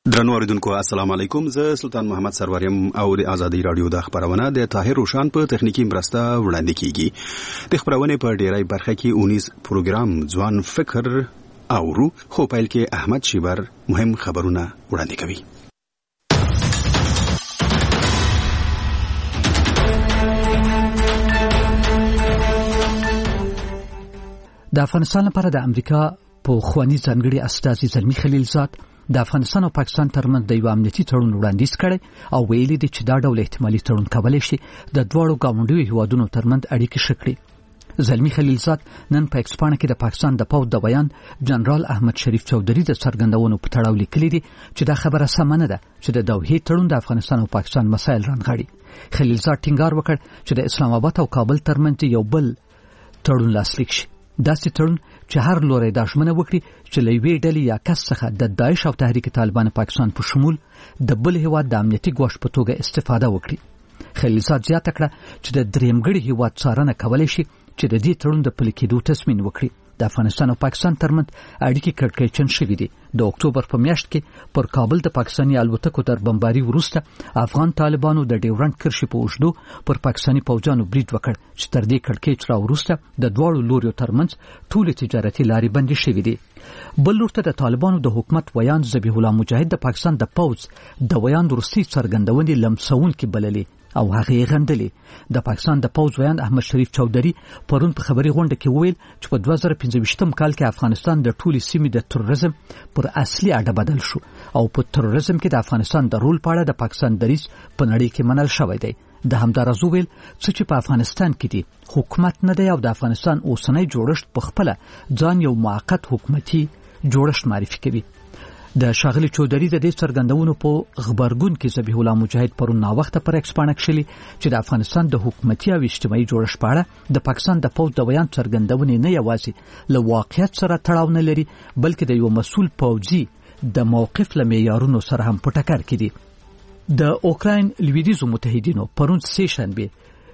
درنو اوریدونکو السلام علیکم. زه سلطان محمد سروریم او د ازادي رادیو د خبرونه د طاهر روشان په تخنیکی مرسته وړاندې کیږي. د خبرونه په ډیری برخه کې 19 پروګرام ځوان فکر اورو، خو پیل کې احمد شیبر مهم خبرونه وړاندې کوي. د افغانستان لپاره د امریکا په خواني ځانګړي استازي زلمی خلیلزاد د افغانستان او پاکستان ترمنځ د یو امنیتي تړون وړاندیز کړی او ویلي دی چې دا ډول احتمالي تړون کولی شي د دوړو ګاونډیو هیوادونو ترمنځ اړیکې ښه کړي. زلمی خلیلزاد نن په ایکسپانه کې د پاکستان د پوځ د بیان جنرال احمد شریف چودھری د څرګندونو په تړاو لیکلي دي چې دا خبره سمه نه ده چې د دوحې تړون د افغانستان او پاکستان مسایل رانغاړي. خلیلزاد ټینګار وکړ چې د اسلام آباد او کابل ترمنځ یو بل تړون لاسلیک شي، داسې تړون چې هر لوري د ژمنه وکړي چې لوی ډلې یا کس څخه د داعش او تحریک طالبان پاکستان په شمول د بل هیواد د امنیتي ګواښ په توګه استفاده وکړي. خلیلزاد زیاته کړه چې د درېمګړي هیواد څارنه کولی شي چې د دې تړون د پلي کېدو تضمین وکړي. د افغانستان او پاکستان ترمنځ اړیکې کړکېچن شوې دي. د اکتوبر په میاشت کې پر کابل د پاکستاني الوتکو تر بمباري وروسته افغان طالبانو د ډیورنډ کرښې په اوږدو پر پاکستاني پوځیانو برید وکړ چې تر دې کړکېچ را وروسته د دواړو لوریو ترمنځ ټولې تجارتي لارې بندې شوې دي. بل لور ته د طالبانو د حکومت ویان ذبیح الله مجاهد د پاکستان د پوځ د ویان وروستۍ څرګندونې لمسونکې بللې او هغه یې غندلې. د پاکستان د پوځ ویان احمد شریف چودھری پرون په خبري غونډه کې وویل چې په 2015 کال کې افغانستان د ټولي سیمې د تروریزم پر اصلي اډه بدل شو او په تروریزم کې د افغانستان د رول په اړه د پاکستان دریځ په نړۍ کې منل شوی دی. د همدارز ویل چې په افغانستان کې دی حکومت نه دی او د افغانستان اوسنۍ جوړښت په خپل ځان یو موقت حکومتي جوړښت معرفي کوي. د شاغلی چودھری د دې څرګندونو په خبرګون کې ذبیح الله مجاهد پرون ناوخته پر ایکسپانه کښلي چې د افغانستان د حکومتي او اجتماعي جوړښت په اړه د پاکستان د پوځ د بیان څرګندونې نه یوازې له واقعیت سره تړاو نه لري بلکې د یو مسؤل پوځي د موقف له معیارونو سره هم په ټکر کې دي. د اوکراین لویدیځو متحدینو پرون سه شنبه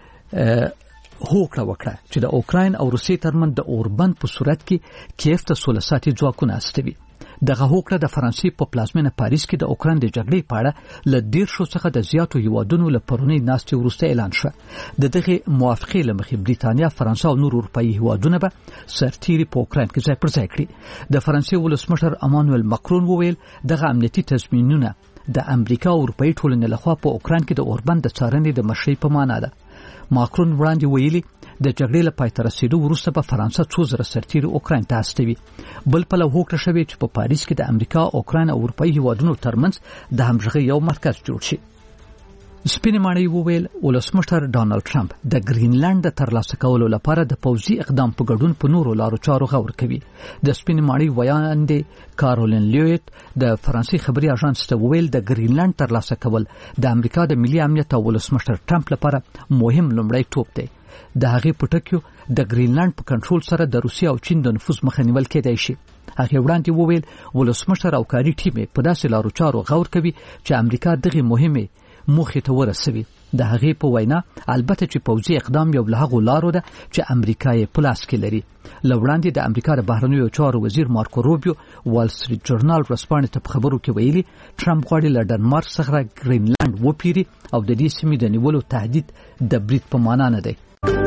هوکړه وکړه چې د اوکراین او روسیې ترمنځ د اوربند په صورت کې کیف ته سوله ساتي ځواکونه استوي. دغه هوکړه د فرانسې په پلازمینه پاریس کې د اوکراین د جګړې په اړه له 10 څخه د زیاتو هیوادونو له پرونی ناستې وروسته اعلان شو. د دغه موافقې له مخې بریتانیا، فرانسه او نور اروپایي هیوادونه به سرتیري په اوکراین کې ځای پر ځای کړي. د فرانسې ولسمشر امانوئل ماکرون وویل دغه امنیتي تضمینونه د امریکا او اروپایي ټولنې لخوا په اوکراین کې د اوربند د څارنې د مشرۍ په معنا ده. ماکرون وړاندې ویلي د جګړې له پای ته رسیدو وروسته به فرانسه 2000 سرتیري اوکراین ته استوي. بل پلو هوکړه شوې چې په پاریس کې د امریکا، اوکراین او اروپایي هیوادونو ترمنځ د همغږۍ یو مرکز جوړ شي. سپینې ماڼۍ وویل ولسمشر ډانلډ ټرمپ د گرینلند د ترلاسه کولو لپاره د پوځي اقدام په ګډون په نورو لارو چارو غور کوي. د سپینې ماڼۍ ویاند کارولین لیویت د فرانسې خبري اژانس ته وویل د گرینلند ترلاسه کول د امریکا د ملي امنیت او ولسمشر ټرمپ لپاره مهم لومړی توپ دی. د هغې په ټکیو د گرینلند په کنټرول سره د روسیې او چین د نفوذ مخه نیول کېدای شي. هغې وړاندې وویل ولسمشر او کاري ټیم په داسې لارو چارو غور کوي چې امریکا دغه مهمه موخې ته ورسوي. د هغې په وینا البته چې پوځي اقدام یو له هغو لارو ده چې امریکا یې په لاس کې لري. له وړاندې د امریکا د بهرنیو چارو وزیر مارکو روبیو وال سټریټ جورنال ورځپاڼې ته په خبرو کې ویلي ټرمپ غواړي له ډنمارک څخه گرینلند وپیري او د دې سیمې د نیولو تهدید د برید په معنا نه دی.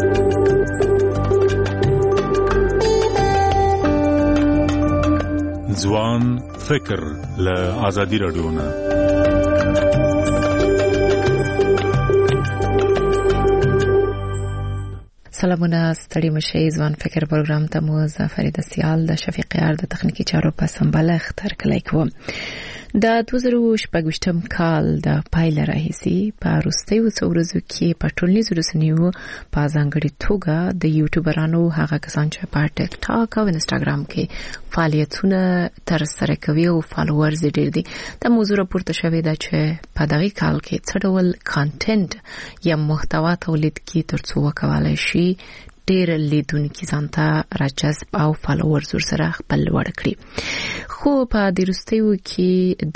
ځوان فکر له ازادي رادیو نه. سلامونه، ستړي مشئ. ځوان فکر پروګرام ته مو فرید سیال د شفیق یار د تخنیکی چارو په سمباله اختر کلی کوم. د 2014 کال د پایله راهیسي په وروستیو څو ورځو کې په ټولنیزو رسنیو په ځانګړي توګه د یوټیوبرانو هغه کسان چې په ټیک ټاک او انستګرام کې فعالیتونه ترسره کوي او فالوورز ډېر دي. د موضوع راپورته شوې ده چې په دغه کال کې څه ډول کانټینټ یا محتوا تولید کی ترڅو وکولای شي ډېر لیدونکي ځانته راجذب او فالوورز ورسره خپل وړ کړي. خو په د روستیو کې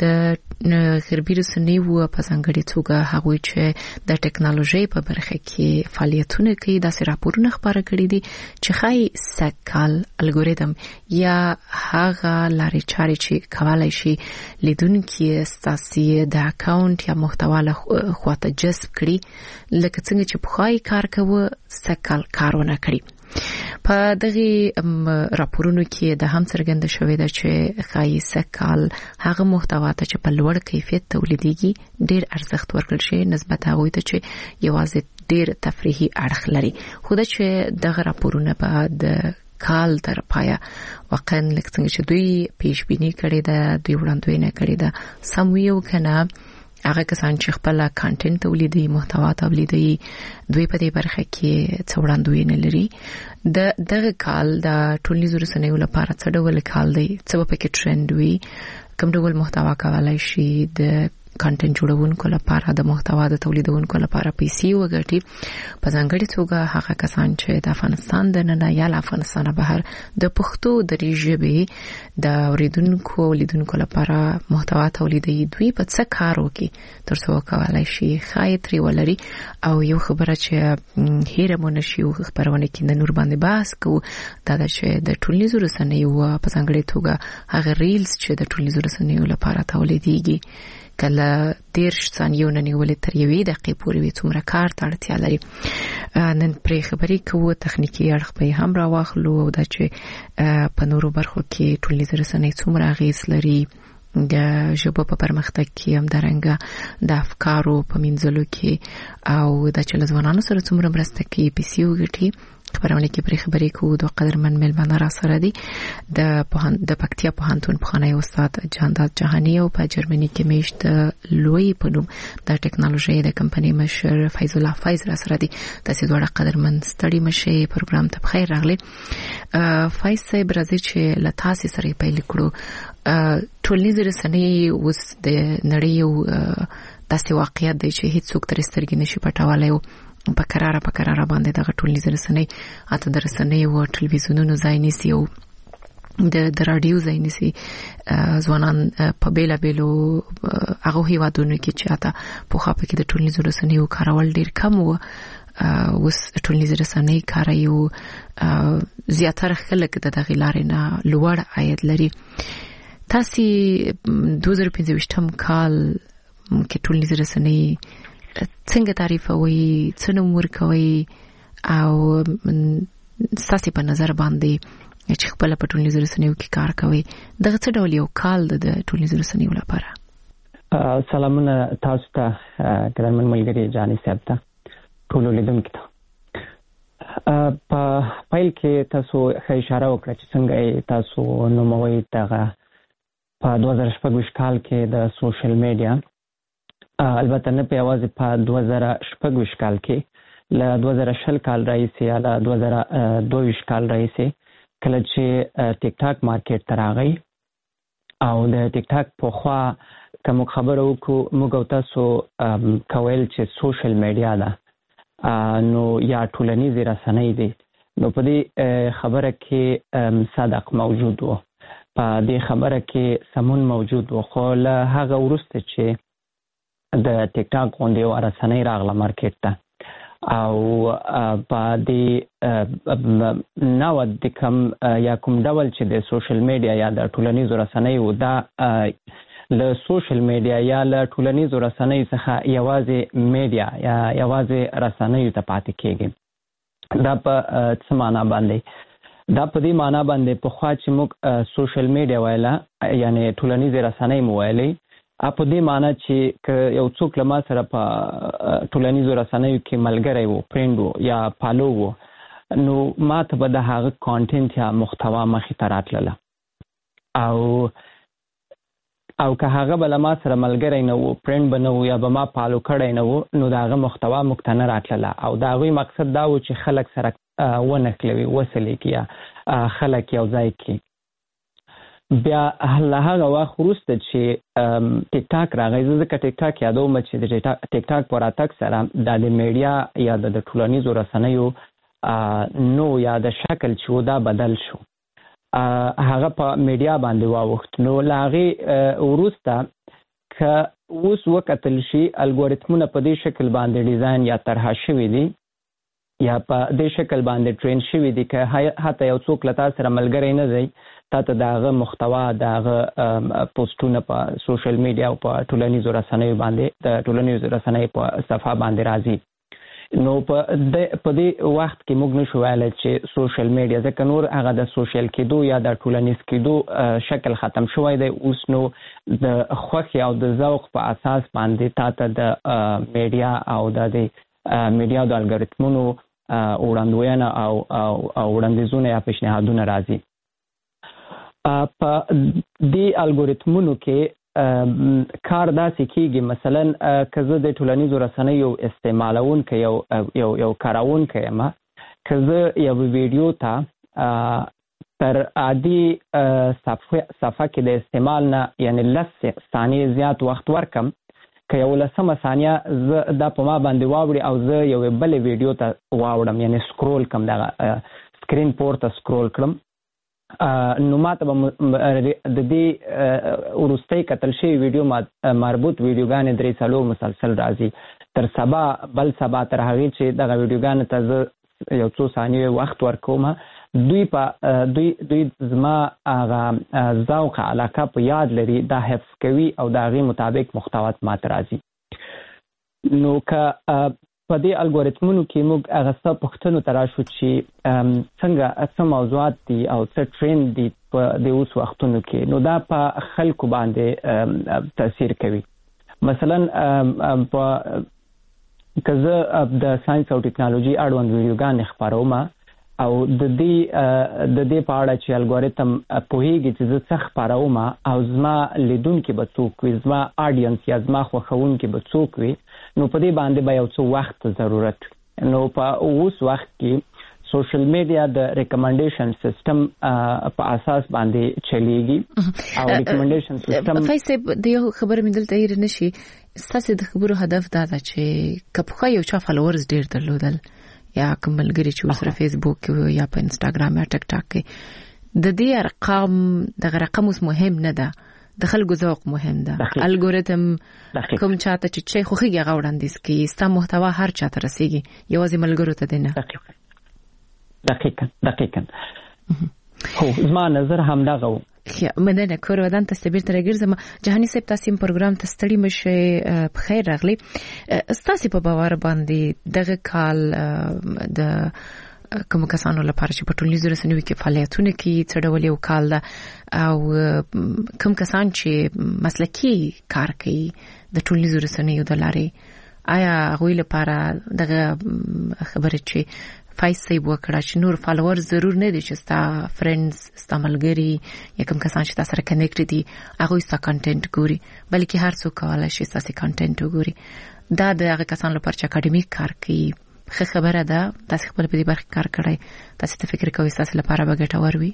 د غربي رسنیو په ځانګړي توګه هغوی چې د ټکنالوژي په برخه کې فعالیتونه کوي داسې راپورونه خبره کړي دي چې خای سکال الګوریتم یا هغه لارې چارې چې کولای شي لیدونکي ستاسي د اکاونټ یا محتوا له خواته جذب کړي لکه څنګه چې په خای کار کوي سکال کارونه کړي. په دغه راپورونو کې د هم څرګنده شوې ده چې خای سکال هغه محتوا ته چې په لوړ کیفیت تولیدېږي ډېر ارزښت ورکړل شي نسبت هغه ته چې یوازې ډېر تفریحي اړخ لري. خو دا چې دغه راپورونه په د کال تر پایا واقعا لکه څنګه چې دوی پیش بینی کړي ده دوی وړاندوینه کړي ده سم یو کنه هغه کسان چې خپل کانټینټ تولیدي محتوا تولیدي دوی په دې برخه کې څه وړاندوینه لري. دغه کال د ټولنیزو رسنیو لپاره څه ډول کال دی څه په کې ټرند وي کوم ډول محتوا کولای شي د کانټینټ جوړونکو لپاره د محتوا د تولیدونکو لپاره پیسې وګټي په ځانګړي توګه هغه کسان چې د افغانستان د نه یا افغانستان بهر د پښتو د ژبې د اوریدونکو لیدونکو لپاره محتوا تولیدي دوی په څه کار وکي تر څو کولای شي خایتري ولري. او یو خبره چې هیره مونږ شو خبرونه کې د نور باندې بحث کوو دا چې د ټولنیزو رسنیو په ځانګړي توګه هغه ریلز چې د ټولنیزو رسنیو لپاره تولیديږي کله 10 ثانیو نه نیولې تر یوې دقیقې پورې وي څومره کار ته اړتیا لري. نن پرې خبرې کوو تخنیکی اړخ په هم راواخلو او دا چې په نورو برخو کې ټولنیزې رسنۍ څومره اغیز لري د ژبه په پرمختګ کې هم درنګه د افکارو په منځلو کې او د چلځوانانو سره څومره مرسته کوي پیسې وګټي. خبرونه کې پرې خبرې کوو د قدرمن ملمنه را سره دي د پکتیا پوهنتون پخوانی استاد جانداد جهانی او په جرمني کې میشت لوی په نوم د ټکنالوژي د کمپنۍ مشر فیض الله فیض را سره دي. تاسو دوه قدرمن ستړي مشه پروګرام ته بخیر راغلي. فیض صاحب راځي چې لتاسي سره پیل کړو ټولنیزې رسنۍ اوس د نړۍ یو داسې واقعیت دی چې هیڅ څوک تر سترګې نشي پټولای په قراره باندې د ټولنیزې رسنۍ اته د رسنۍ او ټلویزیونونو ځای نیسي او د رادیو ځای نیسي. ځوانان په بیلابیلو هغه هیوادونو کې چې اته په خاطر کې د ټولنیزو رسنیو کارول ډیر کم وو اوس ټولنیزې رسنۍ کاروي زیاتره خلک د دغه لارې نه لوړ عاید لري. تاسو 2015 کال کې ټولنیزې رسنۍ څنګه تعریفوي څه نوم ورکوي او ساسي په نظر باندې چې خپل په ټولنیزو رسنیو کې کار کوي دغه څه ډول یو کال د ټولنیزو رسنیو لپاره؟ سلامونه تاسو ته ګرانمن ملګری جاني صاحب ته ټول لیدونکو ته. په فایل کې تاسو اشاره وکړه چې څنګه تاسو نوموي دغه په 2014 کال کې د سوشل میډیا البته نه په یوازې په 2014 کال کې له 2020 کال راځي یا له 2022 کال راځي کله چې ټیک ټاک مارکیټ ته راغی او د ټیک ټاک په خوا کوم خبرو کو موږ تاسو کویل چې سوشل میډیا ده نو یا ټولنیزې رسنۍ دي نو په دې خبره کې صادق موجود وو په دې خبره کې سمون موجود وو خو له هغه وروسته چې د ټیک ټاک غونډې رسنۍ راغله مارکیټ ته او په دې نو د کوم ډول چې د سوشل میډیا یا د ټولنیزو رسنیو دا له سوشل میډیا یا له ټولنیزو رسنۍ څخه یوازې میډیا یا یوازې رسنیو ته پاتې کېږي. دا په څه معنا باندې دا په دې معنا باندې په خوا چې موږ سوشل میډیا وایلا یعنی ټولنیزې رسنۍ مو وایلې په دې معنی چې یو څوک له ما سره په ټولنیزو رسنیو کې ملګری وو فرند وو یا فالو وو نو ما ته به د هغه کانټینټ یا محتوا مخې ته راتلله او که هغه به له ما سره ملګری نه وو فرند به نه وو یا به ما فالو کړی نه وو نو د هغه محتوا موږ ته نه راتلله او د هغوی مقصد دا و چې خلک سره ونښلوي وصلې کړي یا خلک یو ځای کړي. بیا له هغه وخت وروسته چې ټیک ټاک راغی ځکه ټیک ټاک یادوم چې د ټیک ټاک په راتګ سره د میډیا یا د ټولنیزو رسنیو نو یا د شکل چې دا بدل شو هغه په میډیا باندې واوښت. نو لاغي وروسته که اوس وکتل شي الګوریتمونه په دې شکل باندې ډیزاین یا طرحه شوي دي یا په دې شکل باندې ټرین شوي دي که حتی یو څوک له تا سره ملګری نه دی تا ته د هغه محتوا د هغه پوسټونه په سوشل میډیا او په ټولنیزو رسنیو باندې د ټولنیزو رسنیو په صفحه باندې راځي. نو په دې وخت کې موږ نشو ویلی چې سوشل میډیا ځکه نور هغه د سوشل کېدو یا د ټولنیز کېدو شکل ختم شوی دی. اوس نو د خوښې او د ذوق په اساس باندې تا ته د میډیا او د میډیا د الګوریتمونو وړاندوینه او وړاندیزونه یا پیشنهادونه راځي. په دې الګوریتمونو کې کار داسې کېږي مثلا که زه د ټولنیزو رسنیو استعمالونکی یو کاروونکی یم که زه یو ویډیو ته تر عادي صفحه کې د استعمال نه یعنی 10 ثانیې زیات وخت ورکم که یو 10 ثانیه زه دا په ما باندې واوړي او زه یو بلې ویډیو ته واوړم یعنی سکرول کم دغه سکرین پورته سکرول کړم نو ماته به د دې وروستۍ کتل شوي ویډیو مربوط ویډیوګانې 3 مسلسل راځي تر سبا بل سبا تر هغې چې دغه ویډیوګانې ته زه یو څو ثانیې وخت ورکوم دوی زما هغه ذوق علاقه په یاد لري دا حفظ کوي او د هغې مطابق محتوا ماته راځي. نو که په دې الګوریتمونو کې موږ هغه څه پوښتنو ته راشو چې څنګه څه موضوعات دي او څه ټرند دي په دې اوس وختونو کې نو دا په خلکو باندې تاثیر کوي. مثلا که زه د ساينس او ټکنالوژي اړوند ویډیوګانې خپروم او د دې په اړه چې الګوریتم پوهیږي چې زه څه خپروم او زما لیدونکي به څوک وي زما آډینس یا زما خوښونکي به څوک وي نو په دې باندې به یو څه وخت ضرورت وي. نو په اوس وخت کې سوشل میډیا د ریکمنډیشن سیستم په اساس باندې چلیږي او ریکمنډیشن سیستم فیصل د یو خبر مې دلته هیر نشي ستاسو د خبرو هدف دا ده چې کپخه یو چا فالوورز ډیر درلودل یا کوملګری چې وسره فیسبوک یا په انستګرام یا ټیک ټاک کې د دې ارقام د رقم اوس مهم نه ده د خلکو ذوق مهم ده. الګوریتم کوم چاته چې خوخيږي غوړاندیس کی ستا محتوا هر چاته رسیږي یوازې ملګرو ته دی نه. دقیقاً خو زما نظر هم دغه و. مننه کور ودان تستبیر ترګرزم جهاني صاحب تاسو پروګرام ته ستړي مشه په خیر راغلی. تاسو په باور باندې دغه کال د کوم کسانو لپاره چې په ټولنیزو رسنیو کې فعالیتونه کوي څه ډول یو کال ده او کوم کسان چې مسلکي کار کوي د ټولنیزو رسنیو د لارې آیا هغوی لپاره دغه خبره چې فیصل وکړه چې نور فالوور ضرور نه دي چې ستا فرندز ستا ملګري یا کوم کسان چې تاسو سره کنیکټ دي هغه ستا کنټینټ ګوري بلکې هر څوک کولای شي تاسو کنټینټ وګوري دا د هغه کسان لپاره چې اکیډمیک کار کوي خبره ده تاسو خپل په دې برخه کار کړئ تاسو ته فکر کوئ تاسو لپاره به ګټور وي.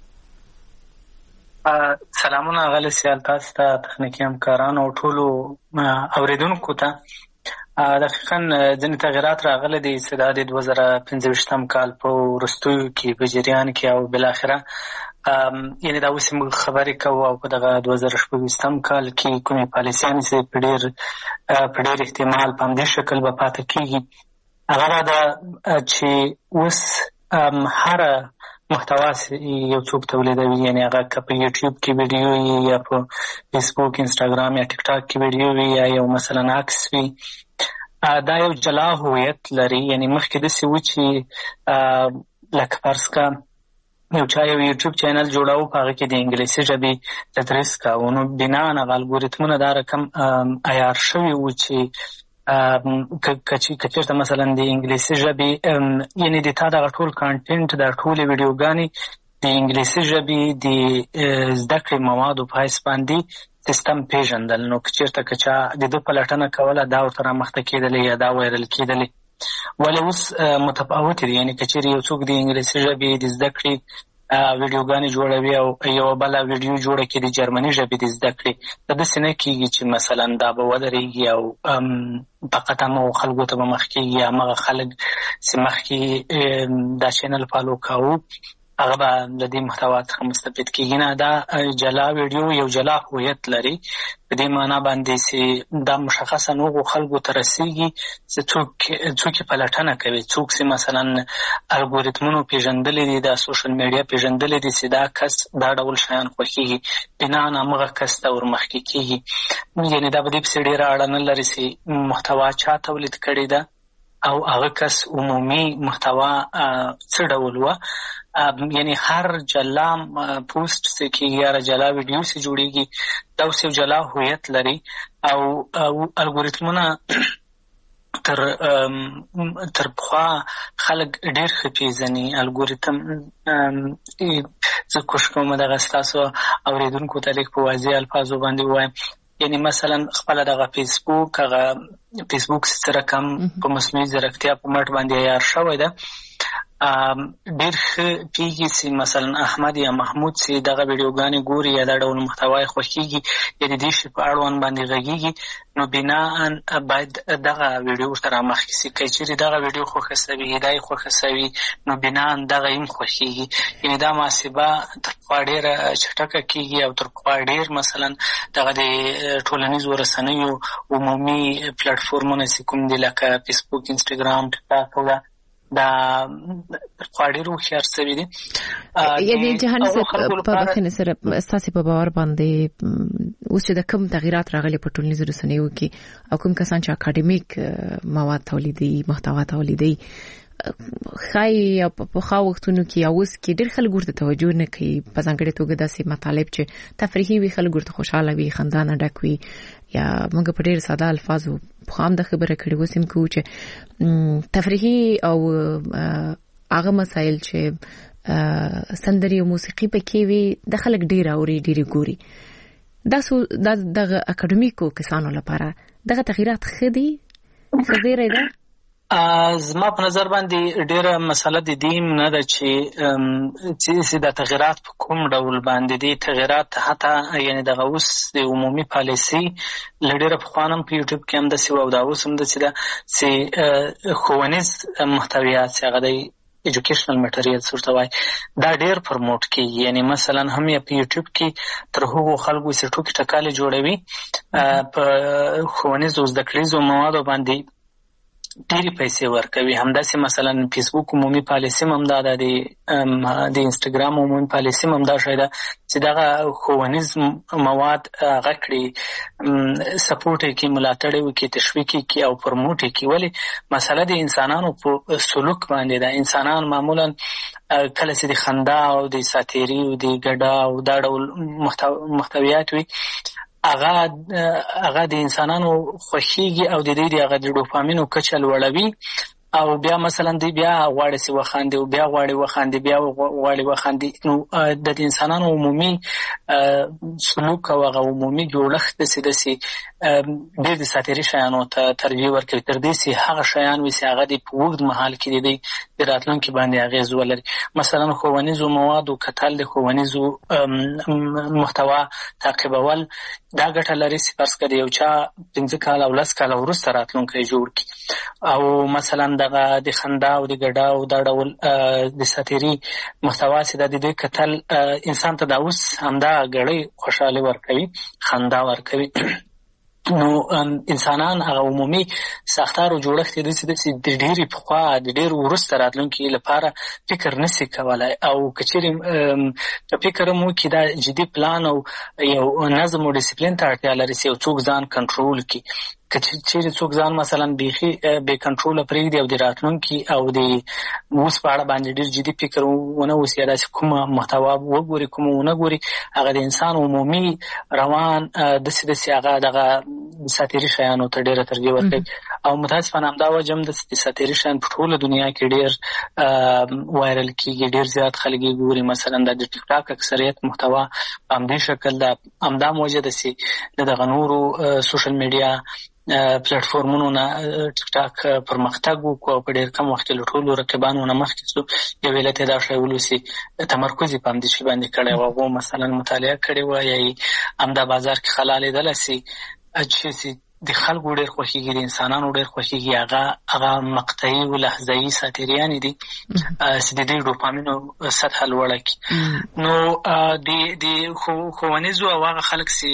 سلامونه غل سیال تاسو ته تخنیکی همکاران او ټولو اوریدونکو ته دقیقاً ځینې تغیرات راغلي دي چې د 2015 کال په وروستیو کې په جریان کې او بالاخره یعنی دا اوس موږ خبرې کوو او په دغه 2016 کال کې کومې پالیسیانې چې په ډېر احتمال په همدې شکل به پاتې کېږي هغه دا چې اوس هر محتوا یو څوک تولیدوي یعنی هغه که په یوټیوب کې ویډیو یا په فیسبوک انستګرام یا ټیک ټاک کې ویډیو وي یا یو مثلا عکس وي دا یو جلا هویت لري. یعنی مخکې داسې و چې لکه فرض که یو چا یو یوټیوب چینل جوړاو په هغه کې د انګلیسي ژبې تدریس کوو نو بنا هغه الګوریتمونه دا رقم عیار شوي و چې که چېرته مثلا د انګلیسي ژبې یعنی د تا دغه ټول کانټینټ د ټولې ویډیوګانې د انګلیسي ژبې د زده کړې موادو په حیث باندې سیستم پیژندل نو که چېرته که چا د ده پلټنه کوله دا ورته رامخته کېدلې یا دا وایرل کېدلې ولې اوس متفاوتې دي. یعنی که چېرې یو څوک د انګلیسي ژبې د زده کړې ویډیوګانې جوړوي او یو بل ویډیو جوړه کړي د جرمني ژبې د زده کړې د سینه کېږي چې مثلا دا به ودرېږي او فقط هم خلکو ته به مخ کېږي همغه خلک چې مخکې دا چینل فالو کاوه هغه به له دې محتوا څخه مستفید کېږي نه. دا جلا ویډیو یو جلا هویت لري په دې معنا باندې چې دا مشخصا هغو خلکو ته رسېږي چې څوک یې پلټنه کوي، څوک چې مثلا الګوریتمونو پېژندلي دي، دا سوشل میډیا پېژندلي دي چې دا کس دا ډول شیان خوښېږي، بناً همغه کس ته ورمخکې کېږي. یعنې دا په دې پسې ډېره اړه نه لري چې محتوا چا تولید کړې ده او هغه کس عمومي محتوا څه ډول وه. یعنی هر جلا پوسټ چې کېږي یا جلا ویډیو چې جوړېږي دا اوس یو جلا هویت لري او الګوریتمونه تر پخوا خلک ډېر ښه پېژني. الګوریتم زه کوشش کوم دغه ستاسو اورېدونکو ته لږ په واضح الفاظو باندې ووایم. یعنی مثلا خپله دغه فیسبوک سره کم په مصنوعي ځیرکتیا په مټ باندې عیار شوی ده. ډېر ښه کېږي چې مثلا احمد یا محمود چې دغه ویډیوګانې ګوري یا دا ډول محتوا یې خوښېږي یا د دې شي په اړوند باندې غږېږي، نو بناً باید دغه ویډیو ورته رامخکې شي. که چېرې دغه ویډیو خوښه شوي، دا یې خوښه شوي، نو بناً دغه یې هم خوښېږي. یعنې دا محاسبه تر پخوا ډېره چټکه کېږي او تر پخوا ډېر مثلا دغه د ټولنیزو رسنیو عمومي پلیټفورمونه چې کوم دي لکه فیسبوک، انسټاګرام، ټیکټاک دا پخوا ډېر هوښیار شوي دي. یعنې جهاني صاحب په بخښنې سره ستاسې په باور باندې اوس چې د کوم تغیرات راغلي په ټولنیزو رسنیو کې او کوم کسان چې اکاډمیک مواد تولیدوي، محتوا تولیدوي، ښایي په پخوا وختونو کې یا اوس کې ډېر خلک ورته توجه نه کوي، په ځانګړې توګه داسې مطالب چې تفریحي وي، خلک ورته خوشحاله وي، خندا نه ډک وي، یا موږ په ډېر ساده الفاظو پخوا هم د خبره کړې اوس هم کوو چې تفریحي او هغه مسایل چې سندرې او موسیقي پکې وي د خلک ډېر اوري، ډېر ګوري. دغه اکاډمیکو کسانو لپاره دغه تغیرات ښه دي، ښه زیری ده؟ زما په نظر باندې ډېره مسله د دې نه ده چې دا تغیرات په کوم ډول باندې دي. تغیرات حتی یعنې دغه اوس د عمومي پالیسي له ډېره پخوا نه په یوټیوب کې هم داسې وه او دا اوس هم داسې ده چې ښوونیز محتویات چې هغه دی ایجوکیشنل میټریلز ورته وایي دا ډېر پرموټ کېږي. یعنې مثلا هم یې په یوټیوب کې تر هغو خلکو چې ټوکې ټکالې جوړوي په ښوونیزو زده کړیزو موادو باندې ډېرې پیسې ورکوي. همداسې مثلا فیسبوک عمومي پالیسي هم دا ده، د انسټاګرام عمومي پالیسي هم دا شی ده چې دغه ښوونیز مواد هغه کړي، سپورټ یې کړي، ملاتړ یې وکړي، تشویق یې کړي او پرموټ یې کړي. ولې مسله د انسانانو په سلوک باندې ده. انسانان معمولا کله چې د خندا او د ساتیري او د ګډا او دا ډول محتویات وي هغه د انسانانو خوښېږي او د دوی د هغه د ډوپامینو کچه لوړوي او بیا مثلا دوی بیا غواړي چې وخاندي او بیا غواړي وخاندي، بیا غواړي وخاندي. نو د انسانانو عمومي سلوک او هغه عمومي جوړښت داسې ډېر د ساتیري شیانو ته ترجیح ورکوي تر دې چې هغه شیان وي چې هغه د په اوږد مهال کې د دوی د راتلونکي باندې اغېز ولري. مثلا ښوونیزو موادو کتل، د ښوونیزو محتوا تعقیبول دا ګټه لري چې فرض کړه یو چا 15 کاله او 10 کاله وروسته راتلونکی جوړ کړي. او مثلا دغه د خندا او د ګډا او دا ډول د ساتیري محتوا چې د دوی کتل انسان ته دا اوس همدا ګړۍ خوشحالي ورکوي، خندا ورکوي. نو انسانان هغه عمومي ساختار او جوړښت یې چې د ډېرې پخوا د ډېر وروسته راتلونکي لپاره فکر نشي کولی او که چېرې فکر هم وکړي دا جدي پلان او یو نظم او ډسپلین ته اړتیا لري چې یو څوک ځان کنټرول کړي. که چېرې څوک ځان مثلا بیخي بې کنټروله پرېږدي او د راتلونکي او د اوس په اړه باندې ډېر جدي فکر ونه وسي یا داسې کومه محتوا وګوري کومه ونه ګوري، هغه د انسان عمومي روان داسې هغه دغه ساتیري شیانو ته ډېره ترجیح ورکوي. او متاسفانه همدا وجه هم د ساتیري شیان په ټوله دنیا کې ډېر وایرل کېږي، ډېر زیات خلک یې ګوري. مثلا د ټیک ټاک اکثریت محتوا په همدې شکل ده. همدا هم وجه ده چې د دغه نورو سوشل میډیا پلیټ فارمونو نه ټیک ټاک پرمختګ وکړو په ډېر کم وخت کې له ټولو رقیبانو نه مخکې شو. یو علت یې دا شی ولوسي تمرکز یې په همدې شي باندې کړی و. هغو مثلا مطالعه کړې وه یا یې همدا بازار کې خلا لیدلی سي چې د خلکو ډېر خوښېږي، د انسانانو ډېر خوښېږي، هغه مقطعي و لحظه‌یي ساتیریانې دي چې د دې ډوپامینو سطحه لوړه کړي. نو د ښوونیزو او هغه خلک چې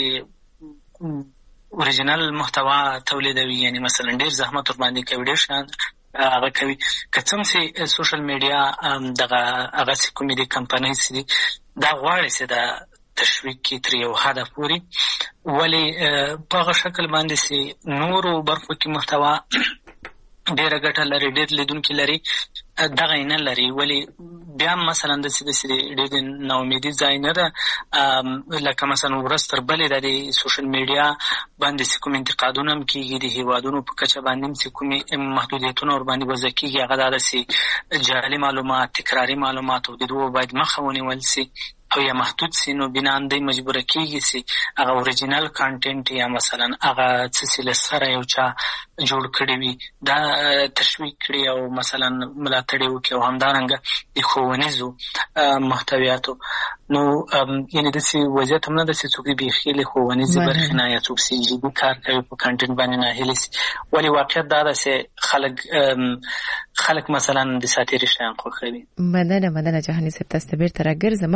اوریجنل محتوا تولیدوي، یعنی مثلا ډېر زحمت ورباندې کوي، ډېر شیان هغه کوي، که څه هم چې سوشل میډیا دغه هغه چې کومې دي کمپنۍ چې دي دا غواړي چې دا تشویق کی تر یو حده پورې، ولی په هغه شکل باندې چې نورو برخو کې محتوا ډېره ګټه لري، ډېر لیدونکي لري، دغه یې نه لري. ولی بیا مثلا داسې ډېر نا امیدي ځای نه ده. لکه مثلا ورځ تر بلې د سوشل میډیا باندې چې کوم انتقادونه هم کېږي، د هېوادونو په کچه باندې هم چې کومې محدودیتونه ورباندې وضع کېږي، هغه دا ده چې جعلي معلومات، تکراري معلومات او د دوو باید مخه ونیول سي او یا محدود سي. نو بنا هم دی مجبوره کېږي چې هغه اوریجنل کانټینټ یا مثلا هغه څه چې له سره یو چا جوړ کړي وي دا تشویق کړي او مثلا ملاتړ یې وکړي او همدارنګه د ښوونیزو محتویاتو. نو یعنې داسې وضعیت هم نه ده چې څوک د بیخي له ښوونیزې برخې نه یا څوک چې جدي کار کوي په کانټینټ باندې ناهیلي سي. ولې واقعیت دا ده چې خلک مثلا د ساتیري شیان خوښوي. مننه جهاني صاحب، تاسو ته بیرته راګرځم.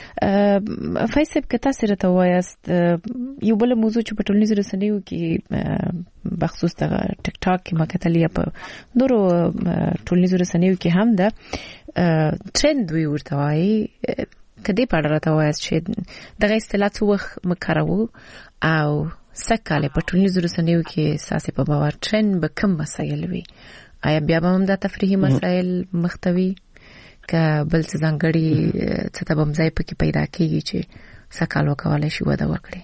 فیض صاحب، که تاسو راته ووایاست یو بله موضوع چې په ټولنیزو رسنیو کې بخصوص د ټیک ټاک کې ما کتلې په نورو ټولنیزو رسنیو کې هم ده ټرند وی ورته وایي، که دې په اړه راته ووایاست چې دغه اصطلاح څه وخت موږ کاروو او څه کاله په ټولنیزو رسنیو کې ستاسې په باور ټرند به کوم مسایل وي؟ آیا بیا به هم دا تفریحي مسایل مختوي که بل څه ځانګړي څه ته به هم ځای پکې پیدا کېږي چې څه کال وکولی شي وده وکړي؟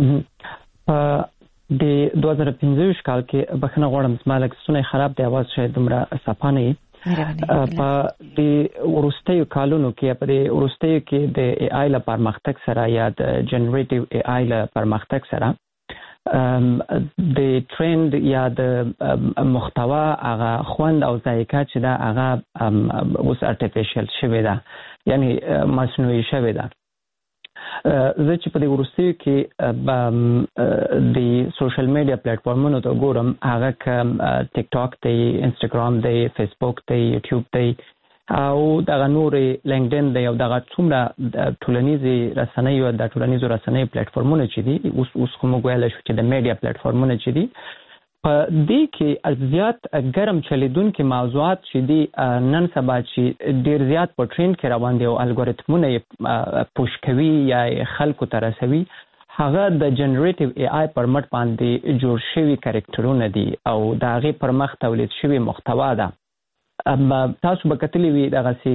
د 2015 کال کې بخښنه غواړم زما لږ ستونی خراب دی، اواز شاید دومره صفا نه وي. په د وروستیو کالونو کې په د وروستیو کې د ای آی له پرمختګ سره یا د جنریټیو ای آی له پرمختګ سره د ټرند یا د محتوا هغه خوند او ذایقه چې دا هغه اوس ارټیفیشل شوې ده، یعنی مصنوعي شوې ده. زه چې په دې وروستیو کې د سوشل میډیا پلیټ فارمونو ته ګورم، هغه که ټیک ټاک دی، انسټاګرام دی، فیسبوک دی، یوټیوب دی او دغه نورې لینکډین دی او دغه څومره ټولنیزې رسنیو د ټولنیزو رسنیو پلیټ فارمونه چې دي، اوس خو موږ ویلی شو چې د میډیا پلیټ فارمونه چې دي، په دې کې زیات ګرم چلیدونکي موضوعات چې دي نن سبا چې ډېر زیات په ټرینډ کې روان دي او الګوریتمونه یې پوش کوي یا خلکو ته رسوي، هغه د جنریټیو ای آی پر مټ باندې جوړ شوي کرکټرونه دي او د هغې پر مخ تولید شوي محتوا ده. تاسو به کتلی وي دغسې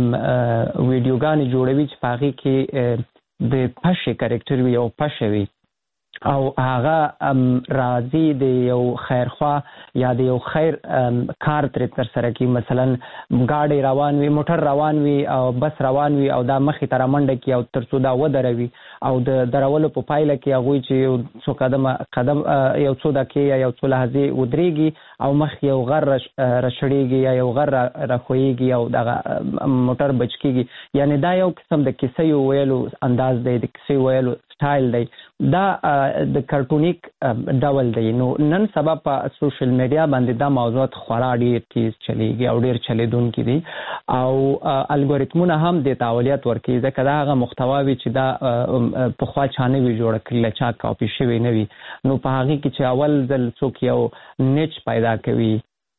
ویډیوګانې جوړوي چې په هغې کې د پشې کرکټر وي او پشه وي او هغه راځي د یو خیرخوا یا د یو خیر کار تر سره کوي، مثلا ګاډی روان وي، موټر روان وي او بس روان وي او دا مخې ته رامنډه کوي او تر څو دا ودروي او د درولو په پایله کې هغوی چې یو څو قدم یو څو دقیقې یا یو څو لحظې ودرېږي او مخ یو غر راشړېږي یا یو غر راښویېږي او دغه موټر بچ کېږي. یعنې دا یو قسم د کیسې ویلو انداز دی، د کیسې ویلو سټایل دی، دا د کارټونیک ډول دی. نو نن سبا په سوشل میډیا باندې دا موضوعات خورا ډېر تیز چلیږي او ډېر چلیدونکي دي او الګوریتمونه هم دې ته اولویت ورکوي، ځکه دا هغه محتوا وي چې دا پخوا چا نه وي جوړه کړې، له چا کاپي شوې نه وي. نو په هغې کې چې اول ځل څوک یو نیچ پیدا کوي،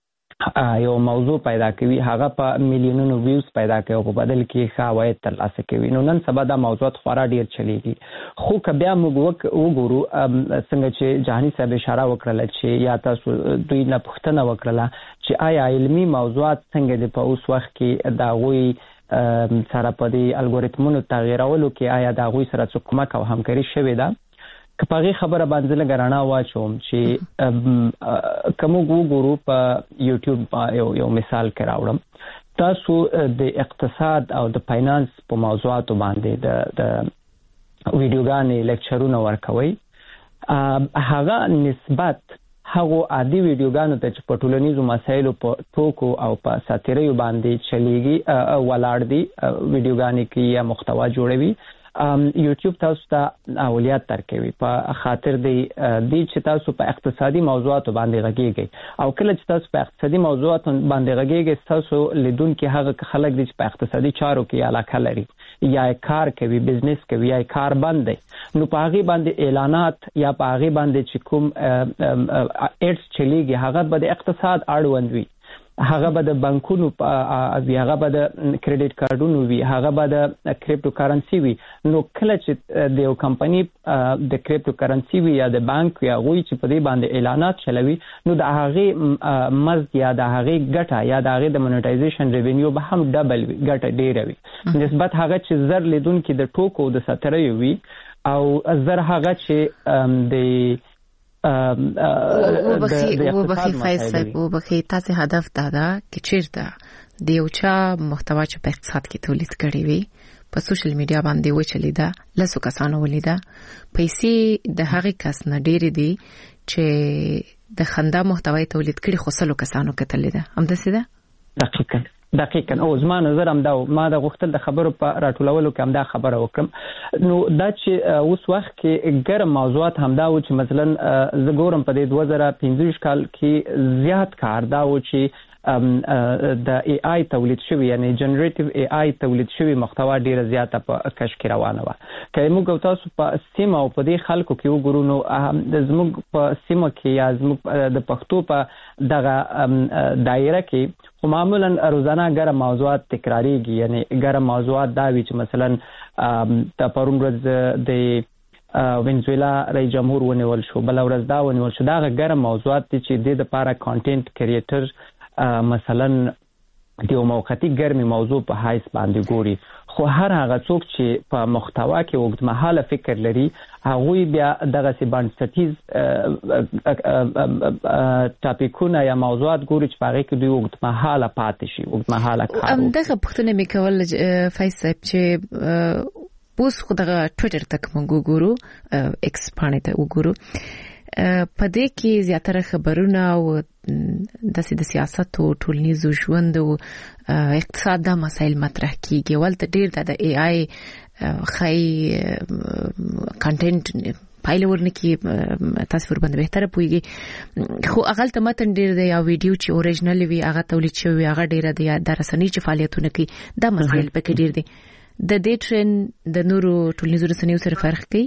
یو موضوع پیدا کوي، هغه په میلیونونو ویوز پیدا کوي او په بدل کې ښه عواید ترلاسه کوي. نو نن سبا دا موضوعات خورا ډېر چلیږي. خو که بیا موږ وګورو څنګه چې جهاني صاحب اشاره وکړله چې یا تاسو دوی نه پوښتنه وکړله چې آیا علمي موضوعات څنګه دي په اوس وخت کې د هغوی سره په دې الګوریتمونو تغیرولو کې آیا د هغوی سره څه کومک او همکاري شوې ده؟ که په هغې خبره باندې لږه رڼا واچوم چې که موږ وګورو په یوټیوب یو مثال کې راوړم، تاسو د اقتصاد او د فاینانس په موضوعاتو باندې د ویډیوګانې لیکچرونه ورکوئ، هغه نسبت هغه عادي ویډیوګانو ته چې په ټولنیزو مسایلو په ټوکو او په ساتیریو باندې چلیږي ولاړ دي ویډیوګانې کې یا محتوا جوړوي یوټیوب تاسو ته اولویت درکوي په خاطر دی چې تاسو په اقتصادي موضوعاتو باندې غږیږئ او کله چې تاسو په اقتصادي موضوعاتو باندې غږیږئ تاسو لیدونکو هغه خلک دي چې په اقتصادي چارو کې علاقه لري یا کار کوي بزنس کوي یا کار بند دی نو په هغه باندې اعلانات یا په هغه باندې چې کوم اډز چلیږي هغه به د اقتصاد اړوند وي هغه به د بانکونو هغه به د کریډټ کارتونو وي هغه به د کریپټو کرنسي وي نو کله چې د یو کمپنی د کریپټو کرنسي وي یا د بانک یا غوي چې په دې باندې اعلانات چلوي نو د هغه مزد یا د هغه ګټه یا د هغه د مونټایزیشن ریوینیو به هم ډبل وي ګټه ډیره وي نسبت هغه چې زر لیدونکو د ټوکو د ستړیو وي او زر هغه چې د وبخي فیصل وبخي تاسو هدف دا چې چیرته د یو چا محتوا چې په اقتصاد کې تولید کړي وي په سوشل میډیا باندې وچلیدا لاسو کسانو ولیدا پیسې د هغه کس نه ډېری دي چې د خندا محتوای تولید کړي خو سلو کسانو کتلې ده هم ده سیده دقیقاً او زما نظر هم دا ما د غوښتل د خبرو په راټولولو کې هم دا خبره وکړم نو دا چې اوس وخت کې ګرم موضوعات هم دا و چې مثلا زه ګورم په 2015 کال کې زیات کار دا و چې د ای آی تولید شوی یعنی جنریټیو ای آی تولید شوی محتوا ډیره زیاته په کش کې روانه و که موږ تاسو په سیمه او په دې خلکو کې وګورو نو د زموږ په سیمه کې یا زموږ د پښتو په دغه دایره کې معمولا روزانه ګرم موضوعات تکراریږي یعنی ګرم موضوعات دا وی چې مثلا د پرون ورځ د وینزویلا رئیس جمهور ونیول شو بل ورځ دا ونیول شو دا ګرم موضوعات چې د لپاره کانټینټ کریټر مثلا د یو موقتی ګرمي موضوع په حیث باندې ګوري خو هر هغه څوک چې په محتوا کې اوږدمهاله فکر لري هغه بیا دغه سی بنسټیز ټاپیکونه یا موضوعات ګوري چې هغه کې دوی اوږدمهاله پاتې شي اوږدمهاله کار دغه پښتنه مې کول فیصل چې پوس خو دغه ټوئیټر تک موږ ګورو ایکس باندې ته وګورو په دې کې زیاتره خبرونه او د سیاست او ټولنیزو ژوند او اقتصاد د مسایل مطرح کیږي ولته ډیر د ای آی خای کانټینټ پایله ورنکي تاسو ور باندې بهتره پويږي خو اغل ته متن ډیر دی یا ویډیو چې اوریجنل وي هغه تولید شوی هغه ډیر دی د رسنۍ چې فعالیتونه کوي د مسایل پکې ډیر دي د دې ټرند د نورو ټولنیزو رسنیو سره فرق کوي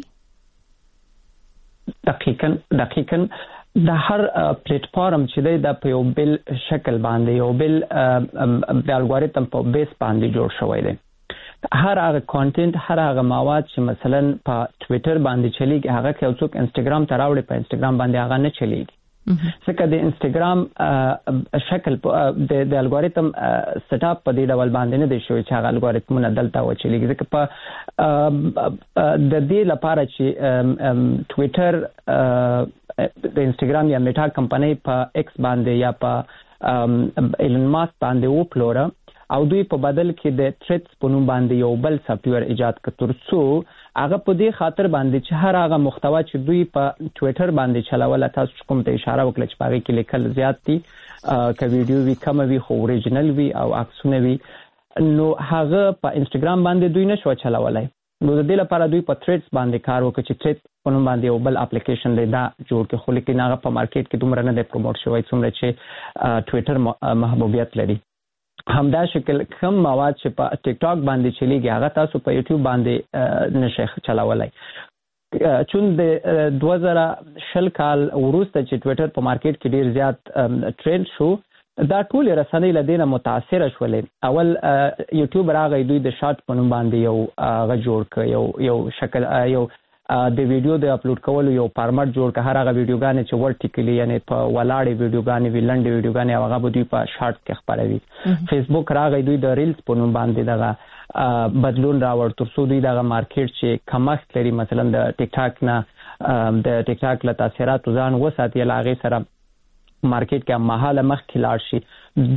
دقیقاً د هر پلیټ فارم چې د په یو بل شکل باندې یو بل د الګوریتم په بیس باندې جوړ شوی دی هر هغه کانټینټ هر هغه مواد چې مثلا په ټوئیټر باندې چلیږي هغه کې څوک انستګرام ته راوړي په انستګرام باندې هغه نه چلیږي ځکه د انستګرام شکل د الګوریتم سیټ اپ په دې ډول باندې نه دی شوی چې هغه الګوریتمونه دلته وچلیږي ځکه په د دې لپاره چې ټوئیټر د انستګرام یا میټا کمپنۍ په ایکس باندې یا په ایلن ماسک باندې وپلوره او دوی په بدل کې د تریټس په نوم باندې یو بل سافټویر ایجاد کړ ترڅو هغه په دې خاطر باندې چې هر هغه محتوا چې دوی په ټوئیټر باندې چلاول تاسو کوم ته اشاره وکړه چې باغې کې لیکل زیات دي که ویډیو وی کم وی خو اوریجنل وی او عکسونه وی نو هغه په انستګرام باندې دوی نشو چلولای نو د دې لپاره دوی په تریټس باندې کار وکړي چې تریټ په نوم باندې یو بل اپلیکیشن دی دا جوړ کړي خو لیکن هغه په مارکیټ کې دومره نه دی پروموټ شوی څومره چې ټوئیټر محبوبیت لري همدا شکل کوم مواد چې په ټیک ټاک باندې چلیږي هغه تاسو په یوټیوب باندې نشئ چلولای چون د 2020 کال وروسته چې ټوئیټر په مارکیټ کې ډیر زیات ټرند شو دا ټول رسنۍ لدینه متاثر شولې اول یوټیوب راغی دوی د شارټ په نوم باندې یو غ جوړ ک یو شکل یو د ویډیو د اپلوډ کولو یو فارمټ جوړ ک هر هغه ویډیوګانې چې ورټیکلی یعنی په ولاړې ویډیوګانې ویلند ویډیوګانې هغه به دوی په شارټ کې خبروي فیسبوک راغی دوی د ریلز په نوم باندې دغه بدلون راوړ ترڅو دوی دغه مارکیټ چې کمښت لري مثلا د ټیک ټاک نه د ټیک ټاک له تاثیرات ځان وساتي لاغه سره مارکیټ کې مهاله مخ کلاړ شي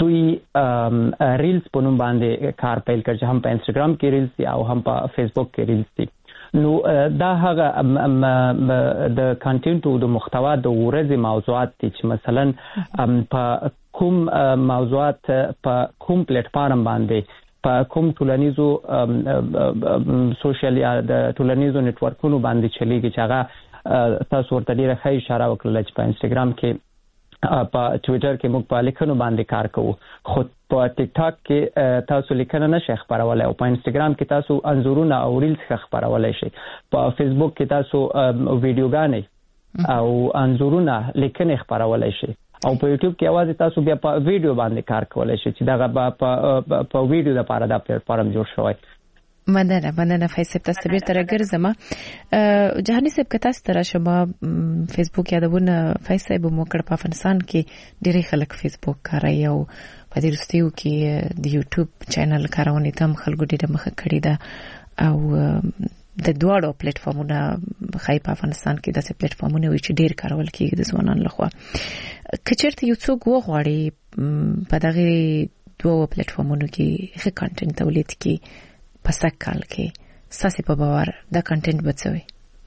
دوی ریلز په نوم باندې کار پیل کړ چې هم په انستګرام کې ریلز دي او هم په فیسبوک کې ریلز دي نو دا هغه د کانټینټ او د محتوا د ورځې موضوعات دي چې مثلا په کوم موضوعات په کوم پلیټ فارم باندې په کوم ټولنیزو سوشل یا د ټولنیزو نتورکونو باندې چلیږي چې هغه تاسو ورته ډیره ښه اشاره وکړه چې په انستګرام کې په ټوئیټر کې موږ په لیکنو باندې کار کوو خو په ټیک ټاک کې تاسو لیکنه نشئ خبرولای او په انستګرام کې تاسو انځورونه او ریلز خبرولای شئ په فیسبوک کې تاسو ویډیوګانې او انځورونه لیکنه خبرولای شئ او په یوټیوب کې اواز تاسو بیا په ویډیو باندې کار کولای شئ چې دا په ویډیو لپاره د پلیټ فارم جوړ شوی مننه فیصل تاسو به تر ګرځم جهاني صاحب کته ستاره شما فیسبوک یادونه فیصل به موکړ په افغانستان کې ډېری خلک فیسبوک کاروي او په دې رستیو کې د یوټیوب چینل کارونه تم خلکو ډېر مخه کړی دا او د دوړو پلیټ فارمونه خای په افغانستان کې داسې پلیټ فارمونه وي چې ډېر کارول کیږي د ځوانانو لخوا کچرته یو څوک وغواړي په دغه دوه پلیټ فارمونو کې ښه کانټینټ تولید کړي په سکهال کې ساسي په باور دا کانټینټ بچوي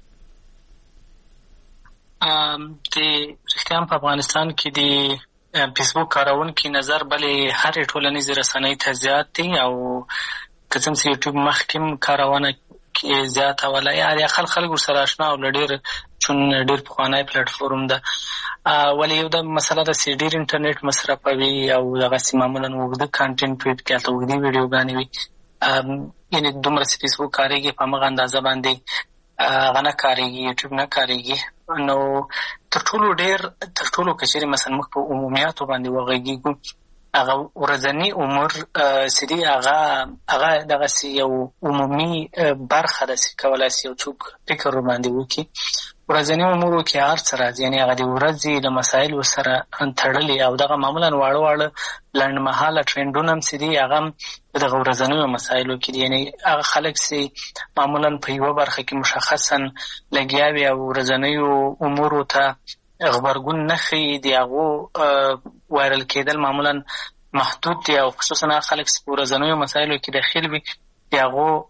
د رښتیا په افغانستان کې د فیسبوک کارونکو نظر بلې هر ټولنیز رسنۍ ته زیات دي او کله چې یوټیوب مخکیم کارونه کې زیات ولا یا خلک سره آشنا او ډېر چون ډېر پخوانی پلیټ فارم ده ولې یو د مسله د ډېر انټرنیټ مصرفوي او دغه معمولا وګړه کانټینټ ویډ کې ته وګړي ویډیوګانې وي یعنی دومره فیسبوک کاریږي په مغه اندازه باندې غنه کاریږي یوټیوب نه کاریږي نو تر ټولو کچېره مثلا مخ په عمومیاتو باندې وغږیږي هغه ورځنی عمر سړي هغه دغه یو عمومي برخه د کولای شي یو څوک فکر باندې وکړي ورځنی امور کې هر څه راځي یعنی هغه د ورځې د مسایل سره تړلي او دغه معمولا واړه لنډمهاله ټرندونه هم سړي هغه دغه ورځنی مسایلو کې یعنی هغه خلک سي معمولا په یو برخه کې مشخصا لګیاوي او ورځنی امور ته خبرګون نخي دی هغه وایرل کېدل معمولا محدود دي او خصوصا خلک ورځنی مسایلو کې داخل وي دی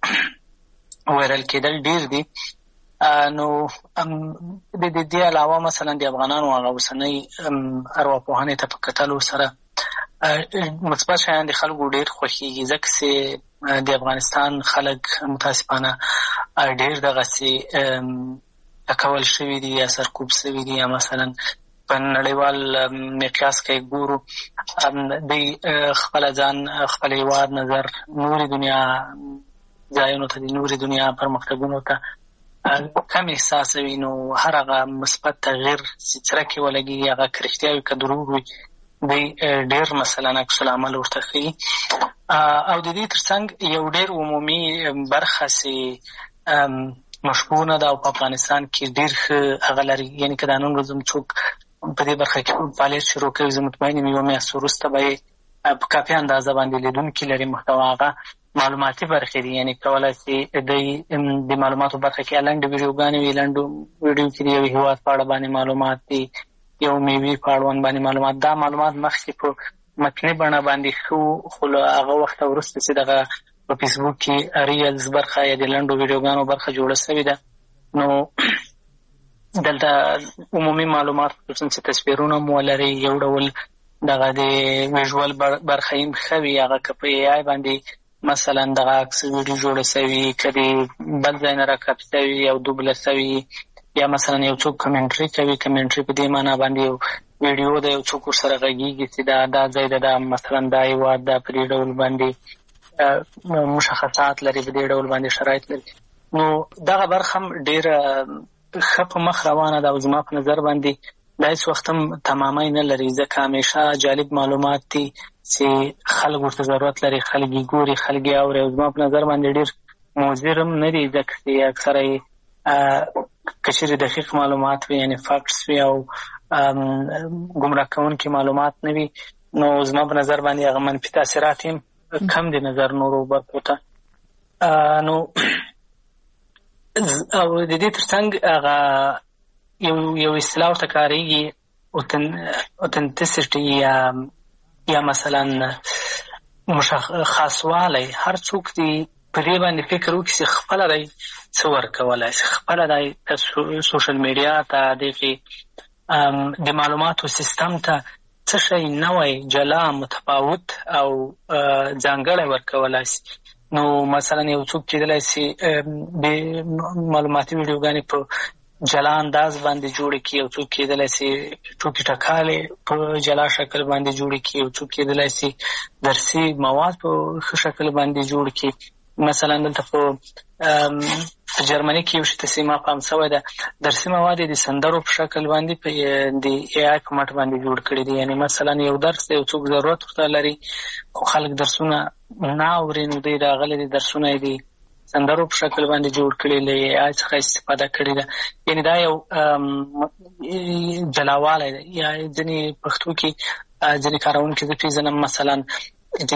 هغه وایرل کېدل ډیر دي نو د دې علاوه مثلا د افغانانو هغه وسنۍ ارواپوهنې ته په کتلو سره مثبت شیان د خلکو ډېر خوښېږي ځکه چې د افغانستان خلک متاسفانه ډېر دغسې ټکول شوي دي یا سرکوب شوي دي یا مثلا په نړیوال مقیاس کې ګورو دوی خپل ځان خپل هېواد نظر نورې دنیا ځایونو ته د نورې دنیا پرمختګونو ته کم احساسوي نو هر هغه مثبت تغییر چې څرکې ولګي هغه که رښتیا وي که دروغ وي دوی ډېر مثلا عکس العمل ورته ښیي او د دې تر څنګ یو ډېر عمومي برخه چې مشهوره ده او په افغانستان کې ډېر ښه هغه لري یعنې که دا نن ورځ څوک په دې برخه کې فعالیت شروع کوي زه مطمئن یم یوه میاشت وروسته به یې په کافي اندازه باندې لیدونکي لري محتوا هغه معلوماتي برخې دي یعنې کولی شي دوی د معلوماتو برخه کې لنډې ویډیوګانې وي لنډو ویډیو کې د یو هېواد په اړه باندې معلومات دي یو میوې په اړوند باندې معلومات دا معلومات مخکې په متني بڼه باندې ښه خو له هغه وخته وروسته چې دغه په فیسبوک کې ریلز برخه یا د لنډو ویډیوګانو برخه جوړه شوې ده نو دلته عمومي معلومات خصوصا چې تصویرونه مو ولري یو ډول دغه د ویژوال برخه یې ښه وي هغه که په اے آی باندې مثلا دغه عکس ویډیو جوړه شوي که د بل ځای نه راکاپي شوي او دوبله شوي یا مثلا یو څوک کمنټري کوي کمنټري په دې معنا باندې یو ویډیو د یو څوک ورسره غږیږي چې دا ځای ده مثلا دا هېواد دا په دې ډول باندې مشخصات لري په دې ډول باندې شرایط لري نو دغه برخه هم ډېره ښه په مخ روانه ده او زما په نظر باندې دا هېڅ وخت هم تمامی نه لري ځکه همیشه جالب معلومات دي چې خلک ورته ضرورت لري خلک یې ګوري خلک یې اوري او زما په نظر باندې ډېر مضر هم نه دي ځکه چې اکثره یې که چېرې دقیق معلومات وي یعنې فاکټس وي او ګمراه کوونکي معلومات نه وي نو زما په نظر باندې هغه منفي تاثیرات هم کم دي نظر نورو برخو ته نو او د دې تر څنګ هغه یو اصطلاح ورته کارېږي اوتنټیسټي یا مثلا خاصوالی هر څوک دی په دې باندې فکر وکړي چې خپله دی څه ورکولی شي، خپله دی سوشل میډیا ته دغې د معلوماتو سیستم ته څه شی نوی جلا متفاوت او ځانګړی ورکولی شي. نو مثلا یو څوک کېدلی شي د معلوماتي ویډیوګانې په جلا انداز باندې جوړې کړي، یو څوک کېدلی شي ټوکې ټکالې په جلا شکل باندې جوړې کړي، یو څوک کېدلی شي درسي مواد په ښه شکل باندې جوړ کړي. مثلا دلته په جرمني کې یو شي ته ما پام شوی ده، درسي مواد یې د سندرو په شکل باندې په د اے آی په مټ باندې جوړ کړي دي. یعنې مثلا یو درس یو څوک ضرورت ورته لري خو خلک درسونه نه اوري، نو دوی راغلي دي درسونه یې د سندرو په شکل باندې جوړ کړي، له اے آی څخه استفاده کړې ده. یعنې دا یو جلاوالی دی. یا ځینې پښتو کې ځینې کارونکي زه پېژنم مثلا د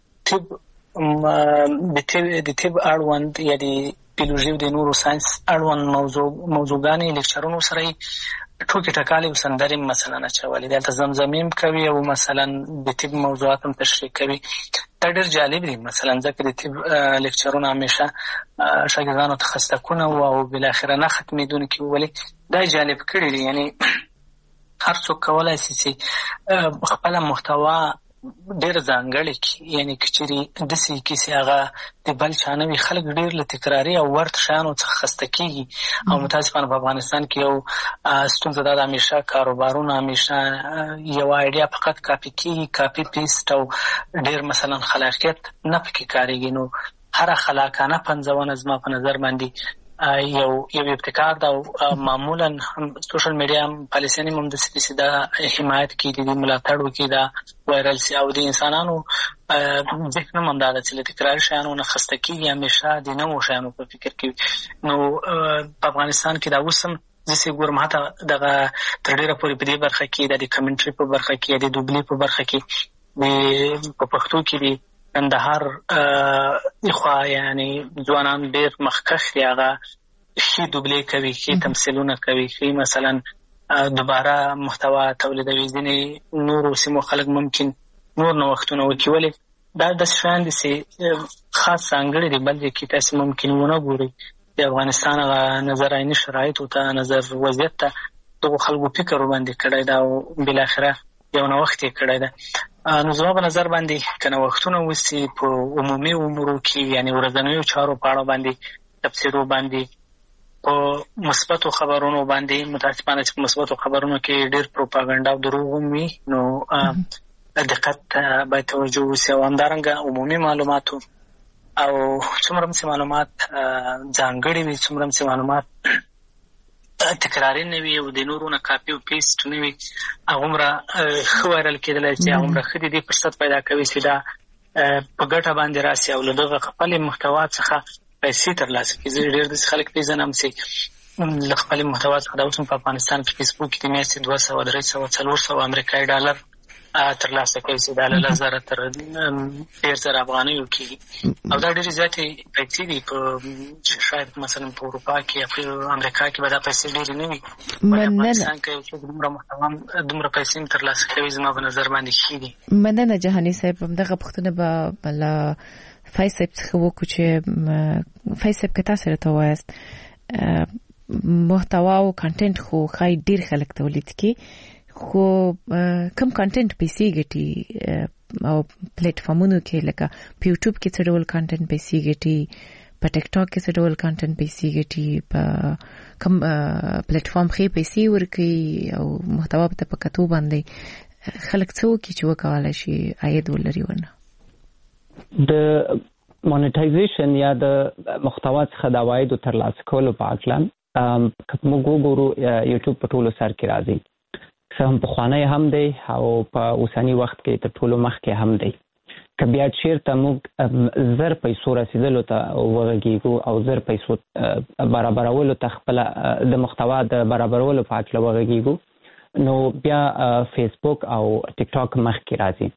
طب اړوند یا د بیولوژي او د نورو ساینس اړوند موضوعګانې لیکچرونو سره یې ټوکې ټکالې او سندرې مثلا اچولې، دلته زمزمې کوي او مثلا د طب موضوعات هم تشریح کوي. دا ډېر جالب دی مثلا ځکه د طب لیکچرونه همیشه شاګردانو ته خستکونه وو او بالاخره نه ختمېدونکي وو، ولې دا یې جالب کړي دي. یعنې هر څوک کولی شي چې خپله محتوا ډېر ځانګړې کړي. یعنې که چېرې داسې کړي چې هغه د بل چا نه وي، خلک ډېر له تکراري او ورته شیانو څخه خسته کېږي. او متاسفانه په افغانستان کې یو ستونزه دا ده، همیشه کاروبارونه همیشه یو آیډیا فقط کاپي کېږي، کاپي پیسټ، او ډېر مثلا خلاقیت نه پکې کارېږي. نو هره خلاقانه پنځونه زما په نظر باندې یو ابتکار ده. او معمولا سوشل میډیا پالیسیانې هم داسې دي چې دا حمایت کړي دي، ملاتړ وکړي، دا وایرل شي. او د انسانانو ذهن هم همدا ده چې له تکراري شیانو نه خسته کېږي، همیشه د نوو شیانو په فکر کې. نو په افغانستان کې دا اوس هم زه ګورم حتی دغه تر ډېره پورې په دې برخه کې د کمنټري په برخه کې یا د دوبلې په برخه کې په پښتو کې دي کندهار خوا یعنې ځوانان ډېر مخکښ دي، هغه ښې دوبلې کوي، ښې تمثیلونه کوي، ښې مثلا دوباره محتوا تولیدوي. ځینې نورو سیمو خلک ممکن نور نوښتونه وکړي، ولې دا داسې شیان دي چې خاص ځانګړي دي، بل ځای کې تاسې ممکن ونه ګورئ. د افغانستان هغه نظر عیني شرایطو ته، نظر وضعیت ته دغو خلکو فکر ورباندې کړی ده او بالاخره یو نوښت یې کړی ده. نو زما په نظر باندې که نوښتونه وسي په عمومي امورو کې، یعنې ورځنیو چارو په اړه باندې، تبصرو باندې، په مثبتو خبرونو باندې، متاسفانه چې په مثبتو خبرونو کې ډېر پروپاګنډا او دروغ هم وي، نو دقت باید توجه وسي. او همدارنګه عمومي معلوماتو او څومره چې معلومات ځانګړي وي، څومره چې معلومات تکراري نه وي او د نورو نه کاپي او پیسټ نه وي، هغومره ښه وایرل کېدلی چې هغومره ښه دي فرصت پیدا کوي چې دا په ګټه باندې راسي او له دغه خپلې محتوا څخه پیسې ترلاسه کړي. زه ډېر داسې خلک پېژنم چې له خپلې محتوا څخه دا اوس هم په افغانستان کې فیسبوک کې د میاشتې 200 300 400 امریکایي ډالر ترلاسه کوي چې دا له 10,000 تر 10,000 افغانیو کېږي. او دا ډېرې زیاتې پیسې دي په شاید مثلا په اروپا کې یا په امریکا کې به دا پیسې ډېرې نه وي. په افغانستان کې یو څوک دومره محتوا دومره پیسې هم ترلاسه کوي، زما په نظر باندې ښې دي. مننه جهاني صاحب. همدغه پوښتنه به له فیض صاحب څخه وکړو چې فیض صاحب که تاسو راته ووایاست محتوا او کانټینټ خو ښایي ډېر خلک تولید کړي، خو کم کانټینټ پیسې ګټي او پلیټ فارمونو کې لکه په یوټیوب کې څه ډول کانټینټ پیسې ګټي، په ټیک ټاک کې څه ډول کانټینټ پیسې ګټي، په کم پلیټ فارم کې پیسې ورکوي او محتوا ته په کتو باندې خلک څه وکړي چې وکولای شي عاید ولري ونه؟ د مونیټایزیشن یا د محتوا څخه د عوایدو ترلاسه کولو په اړه که موږ وګورو یوټیوب په ټولو سر کې راځي، څه هم پخوانی هم دی او په اوسني وخت کې تر ټولو مخکې هم دی. که بیا چېرته موږ زر پیسو رسېدلو ته وغږېږو او زر پیسو برابرولو ته خپله د محتوا د برابرولو په هکله وغږېږو، نو بیا فیسبوک او ټیک ټاک مخکې راځي.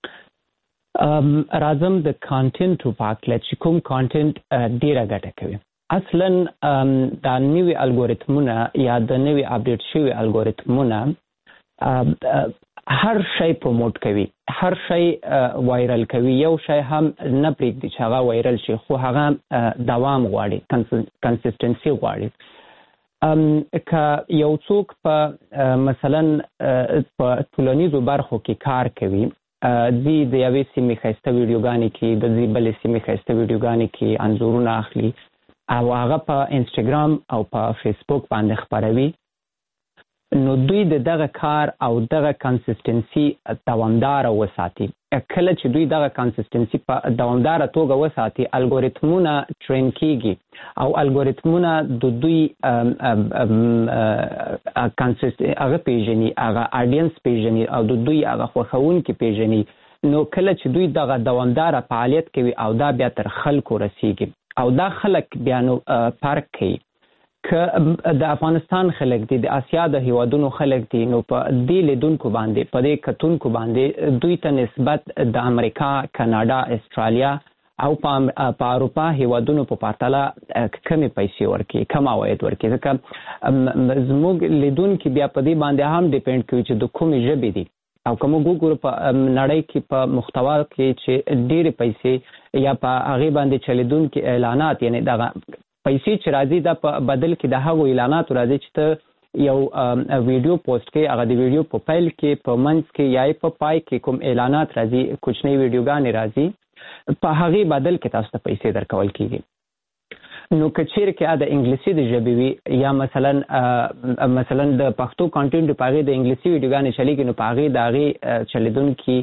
راځم د کانټینټو په هکله چې کوم کانټینټ ډېره ګټه کوي. اصلا دا نوي الګوریتمونه یا د نوي اپډیټ شوي الګوریتمونه هر شی پروموټ کوي، هر شی وایرل کوي. یو شی هم نه پرېږدي چې هغه وایرل شي، خو هغه دوام غواړي، کنسیستنسي غواړي. که یو څوک په مثلا په ټولنیزو برخو کې کار کوي، دی د یوې سیمې ښایسته ویډیوګانې کې، د بلې سیمې ښایسته ویډیوګانې کې انځورونه اخلي او هغه په انسټاګرام او په فیسبوک باندې خپروي، نو دوی دغه کار او دغه کنسیستنسي دوامدار وساتي. کله چې دوی دغه کنسیستنسي په دوامدار توګه وساتي، الګوریتمونه ټرین کیږي او الګوریتمونه د دوی هغه پیژني، هغه اډینس پیژني او د دوی هغه خوښونکي پیژني. نو کله چې دوی دغه دوامدار فعالیت کوي او دا بیا تر خلکو رسیږي او دا خلک بیا نو فرق کوي. که د افغانستان خلک دي، د آسیا د هیوادونو خلک دي، نو په دې لیدونکو باندې، په دې کتونکو باندې دوی ته نسبت د امریکا، کاناډا، استرالیا او په اروپا هیوادونو په پرتله کمې پیسې ورکوي، کم عواید ورکوي. ځکه زموږ لیدونکي بیا په دې باندې هم ډیپینډ کوي چې د کومې ژبې دي. او که موږ وګورو په نړۍ کې په محتوا کې چې ډېرې پیسې یا په هغې باندې چلیدونکي اعلانات، یعنی دغه پیسې چې راځي دا په بدل کې د هغو اعلاناتو راځي چې ته یو ویډیو پوسټ کې، هغه د ویډیو په پیل کې، په منځ کې یا په پای کې کوم اعلانات راځي، کوچنۍ ویډیوګانې راځي، په هغې بدل کې تاسو ته پیسې درکول کېږي. نو که چیرې کې د انګلیسي د ژبې وي یا مثلا د پښتو کانټینټ په هغې د انګلیسي ویډیوګانې چلیږي، نو په هغې د هغې چلیدونکي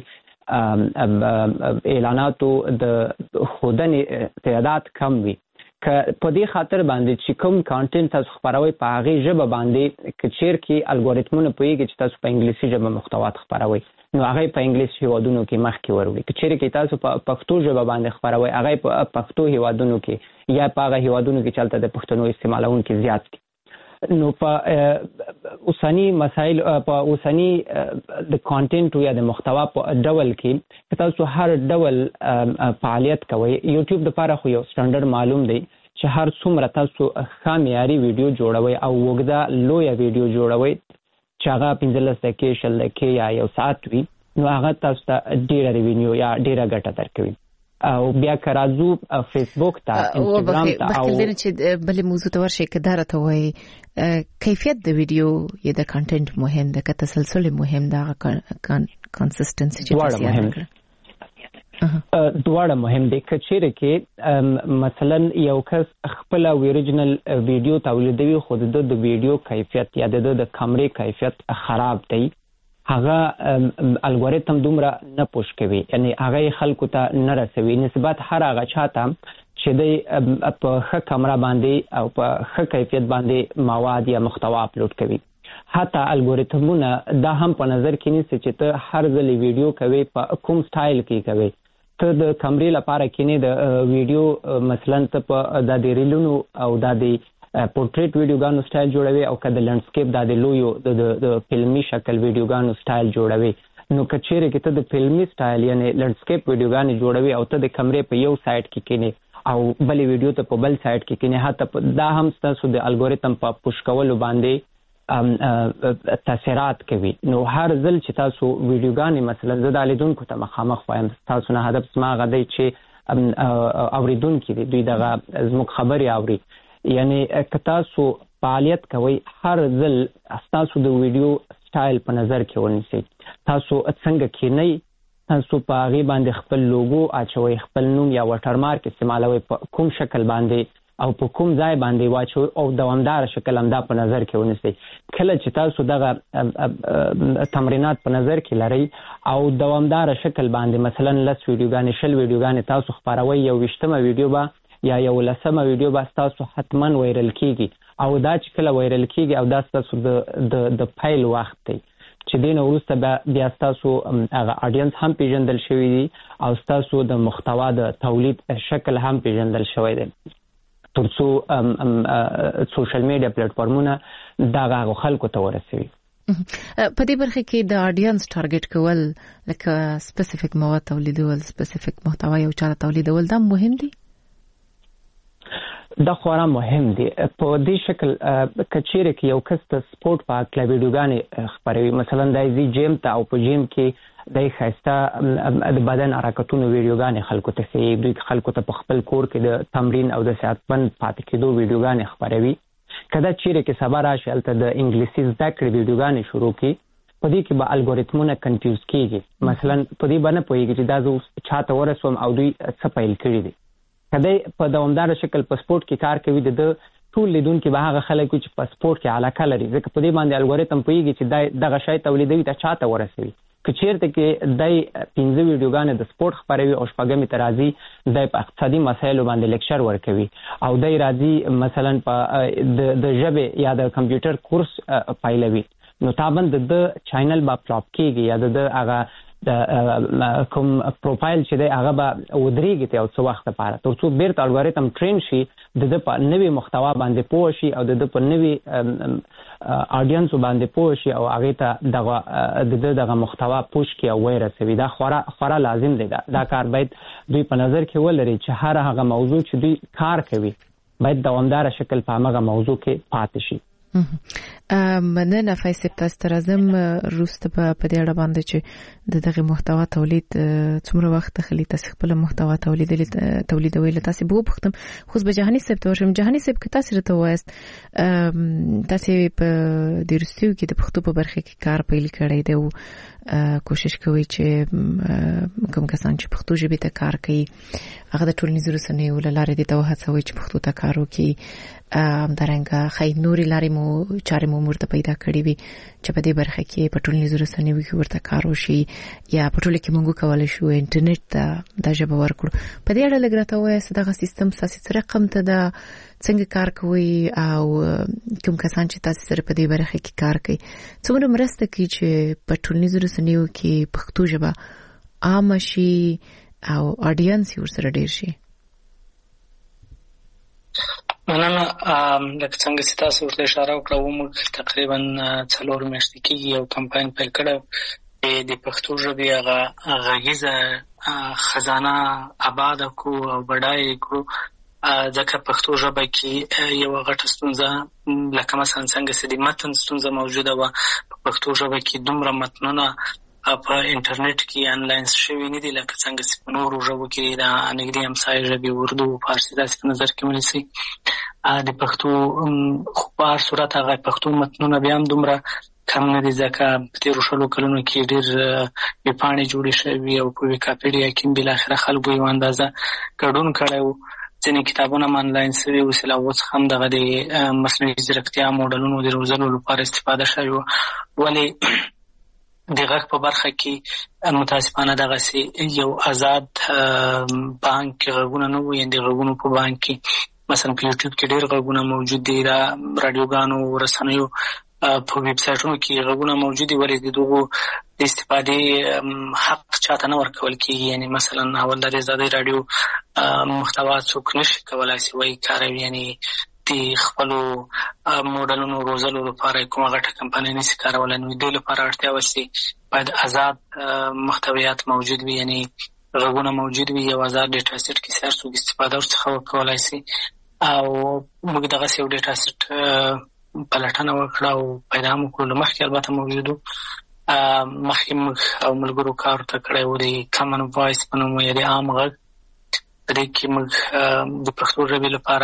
اعلاناتو د ښودنې تعداد کم وي. که په دې خاطر باندې چې کوم کانټینټ تاسو خپروئ په هغې ژبه باندې، که چیر کې الګوریتمونه پوهېږي چې تاسو په انګلیسي ژبه محتوات خپروئ، نو هغه په انګلیسي هیوادونو کې مخکې وروړي. که چیرې کې تاسو په پښتو ژبه باندې خپروئ، هغه په پښتو هیوادونو کې یا په هغه هیوادونو کې چې هلته د پښتنو استعمالونکي زیات دي. نو په اوسني مسایل، په اوسني د کانټینټ یا د محتوا په ډول کې تاسو هر ډول فعالیت کوئ. یوټیوب لپاره خو یو سټانډرډ معلوم دی چې هر څومره تاسو ښه معیاري ویډیو جوړوئ او اوږده لویه ویډیو جوړوئ چې هغه 15 دقیقې 20 دقیقې یا یو ساعت وي، نو هغه تاسو ته ډېره ریوینیو یا ډېره ګټه درکوي. او بیا که راځو فیسبوک ته، انسټاګرام ته، او چې بلې موضوع ته ورشئ، که دا راته وایي کیفیت د ویډیو یا د کانټینټ مهم ده که تسلسل مهم ده، هغه کنسیستنسي چې تاسو یاد کړه؟ دواړه مهم دي. که چیرې کې مثلا یو کس خپله اوریجنل ویډیو تولیدوي خو د ویډیو کیفیت یا د کیمرې کیفیت خراب دی، هغه الګوریتم دومره نه پوش کوي، یعنی هغه خلکو ته نه رسوي نسبت هر هغه چاته چې د په ښه کیمرا باندې او په ښه کیفیت باندې مواد یا محتوا اپلوډ کوي. حتی الګوریتمونه دا هم په نظر کې نیسي چې ته هر ځل ویډیو کوي په کوم سټایل کې کوي. ته د کیمرې لپاره کینې د ویډیو مثلا ته په د ریلونو او د پورټریټ ویډیوګانو سټایل جوړوي، او که د لینډسکیپ د لویو د فلمي شکل ویډیوګانو سټایل جوړوي، نو که چیرې کې ته د فلمي سټایل یعنی لینډسکیپ ویډیوګانې جوړوي او ته د کیمرې په یو سایډ کې کینې او بلې ویډیو ته په بل سایډ کې کینې، حتی دا هم ستاسو د الګوریتم په پوش کولو باندې تاثیرات کوي. نو هر ځل چې تاسو ویډیوګانې مثلا زه د لیدونکو ته مخامخ وایم، تاسو نه هدف زما هغه دی چې اوریدونکي دي دوی دغه زموږ خبرې اوري. یعنی که تاسو فعالیت کوئ، هر ځل تاسو د ویډیو سټایل په نظر کې ونیسئ. تاسو څنګه کینئ، تاسو په هغې باندې خپل لوګو اچوئ، خپل نوم یا واټرمارک استعمالوئ، په کوم شکل باندې او په کوم ځای باندې واچوئ او دوامدار شکل همدا په نظر کې ونیسئ. کله چې تاسو دغه تمرینات په نظر کې لرئ او دوامدار شکل باندې مثلا 10 ویډیوګانې 20 ویډیوګانې تاسو خپروئ، یو 20مه ویډیو به یا یو 10مه ویډیو به تاسو حتما وایرل کیږي. او دا چې کله وایرل کیږي او دا تاسو د پیل وخت دی چې دین وروسته بیا تاسو هغه اډینس هم پیژندل شوی دی او تاسو د محتوا د تولید شکل هم پیژندل شوی دی، ترڅو سوشل میډیا پلیټ فارمونه دا خلکو ته ورسوي. په دې برخه کې د اډینس ټارګټ کول، لکه سپیسیفیک مواد تولیدول، سپیسیفیک محتوا یو چا تولیدول، دا مهم دي. دا خورا مهم دی. په دې شکل کچېره کې یو کس ته سپورت په اړه ویډیوګانې خپروي، مثلا د زی جیم ته او په جیم کې د خاصه د بدن حرکتونو ویډیوګانې خلکو ته ښيي، دوی خلکو ته په خپل کور کې د تمرین او د صحتمند پاتې کېدو ویډیوګانې خپروي. کله چیرې کې سبا راشي هلته د انګلیسي زده کړې ویډیوګانې شروع کړي، په دې کې به الګوریتمونه کنفیوز کېږي. مثلا په دې باندې پوهېږي چې دا زه چاته ورسوم او دوی څه پیل کړي دي. کله په دوامدار شکل په سپورت کې کار کوي، د ټول لیدونکو به هغه خلک چې په سپورت کې علاقه لري، ځکه په دې باندې الګوریتم پوهېږي چې دغه شی تولیدوي ته چاته ورسوي. که چیرته کې د 15 ویډیوګانې د سپورت خپروي او شپږمې ته راځي د اقتصادي مسایلو باندې لیکچر ورکوي، او د راځي مثلا په د ژبې یا د کمپیوټر کورس پایلوي، نو تابند د چینل با پلاپ کېږي یا د هغه د کوم پروفایل چې دی هغه به ودرېږي ته یو څه وخت لپاره تر څو بیرته الګوریتم ټرین شي، د په نوې محتوا باندې پوه شي او د په نوې اډینس باندې پوه شي او هغه ته دغه محتوا پوش کی او ورسوي. دا خورا لازم دی. دا کار باید دوی په نظر کې ولري چې هر هغه موضوع چې دوی کار کوي باید دوامدار شکل په هغه موضوع کې پاتې شي. مننه فیصل، تاسو ته راځم روسته په دې اړه باندې چې دغه محتوا تولید څومره وخت تخلي تاسو خپل محتوا تولیدوي تاسو به وپختم خو به جهاني صاحب ته ورشم. جهاني صاحب که تاسو راته وایست تاسو په د روسیو کې د پښتو په برخه کې کار پیل کړی دی او کوشش کوي چې کوم کسان چې پښتو ژبه ته کار کوي هغه د ټولنیزو رسنیو له لارې د هڅوي چې پښتو ته کار وکړي، همدارنګه خیر نوري لارې مو چارې مو مرته پیدا کړې وي چې په دې برخه کې په ټولنیزو رسنیو کې ورته کار وشي یا په ټوله کې موږ کولای شو انټرنیټ ته د ژبه ورکړو. په دې اړه لګرته وایي دغه سیستم ساسي رقم ته د څنګه کار کوي او کوم کسان چې تاسو سره په دې برخه کې کار کوي څومره مرسته کوي چې په ټولنیزو رسنیو کې پښتو ژبه عام شي او اډینس یې ورسره ډیر شي. مننه. لکه څنګه چې تاسو ورته اشاره وکړه، موږ تقریبا 4 میاشتې کېږي یو کمپاین پیل کړی د پښتو ژبې هغه غږیزه خزانه آباد کو او بډای کو، ځکه پښتو ژبه کې یو غټه ستونزه لکه مثلا څنګه چې د متن ستونزه موجوده وه، په پښتو ژبه کې دومره متنونه په انټرنیټ کې انلاین شوي نه دي لکه څنګه چې په نورو ژبو کې د نږدې همسایه ژبې اردو فارسي داسې په نظر کې ونیسئ. د پښتو خو په هر صورت هغه پښتو متنونه بیا هم دومره کم نه دي، ځکه په تېرو 20 کلونو کې ډېر ویبپاڼې جوړې شوي او په ویکیپیډیا کې بالاخره خلکو یو اندازه ګډون کړی و. ځینې کتابونه هم انلاین شوي اوس لا اوس هم دغه د مصنوعي ځیرکتیا موډلونو د روزلو لپاره استفاده شوې وه. ولې د غږ په برخه کې متاسفانه دغسې یو آزاد بانک غږونه نه وو، یعنې د غږونو په بانک کې مثلا په یوټیوب کې ډېر غږونه موجود دي، د راډیوګانو رسنیو په ویب سایټونو کې غږونه موجود دي، ولې د دغو د استفادې حق چاته نه ورکول کېږي. یعنې مثلا اول د ازادۍ راډیو محتوا څوک نشي کولی چې وایي کاروي، یعنې د خپلو موډلونو روزلو لپاره کومه غټه کمپنۍ نشي کارولی، نو دوی لپاره اړتیا وه چې باید آزاد محتویات موجود وي، یعنې غږونه موجود وي، یو آزاد ډیټا سیټ کې هر څوک استفاده ورڅخه وکولی شي. او موږ دغسې یو ډیټا سیټ پلټنه وکړه او پیدا مو کړو. مخکې البته موجود مخکې موږ او ملګرو کار ورته کړی و د کامن وایس په نوم یا د عام غږ. په دې کې موږ د پښتو ژبې لپاره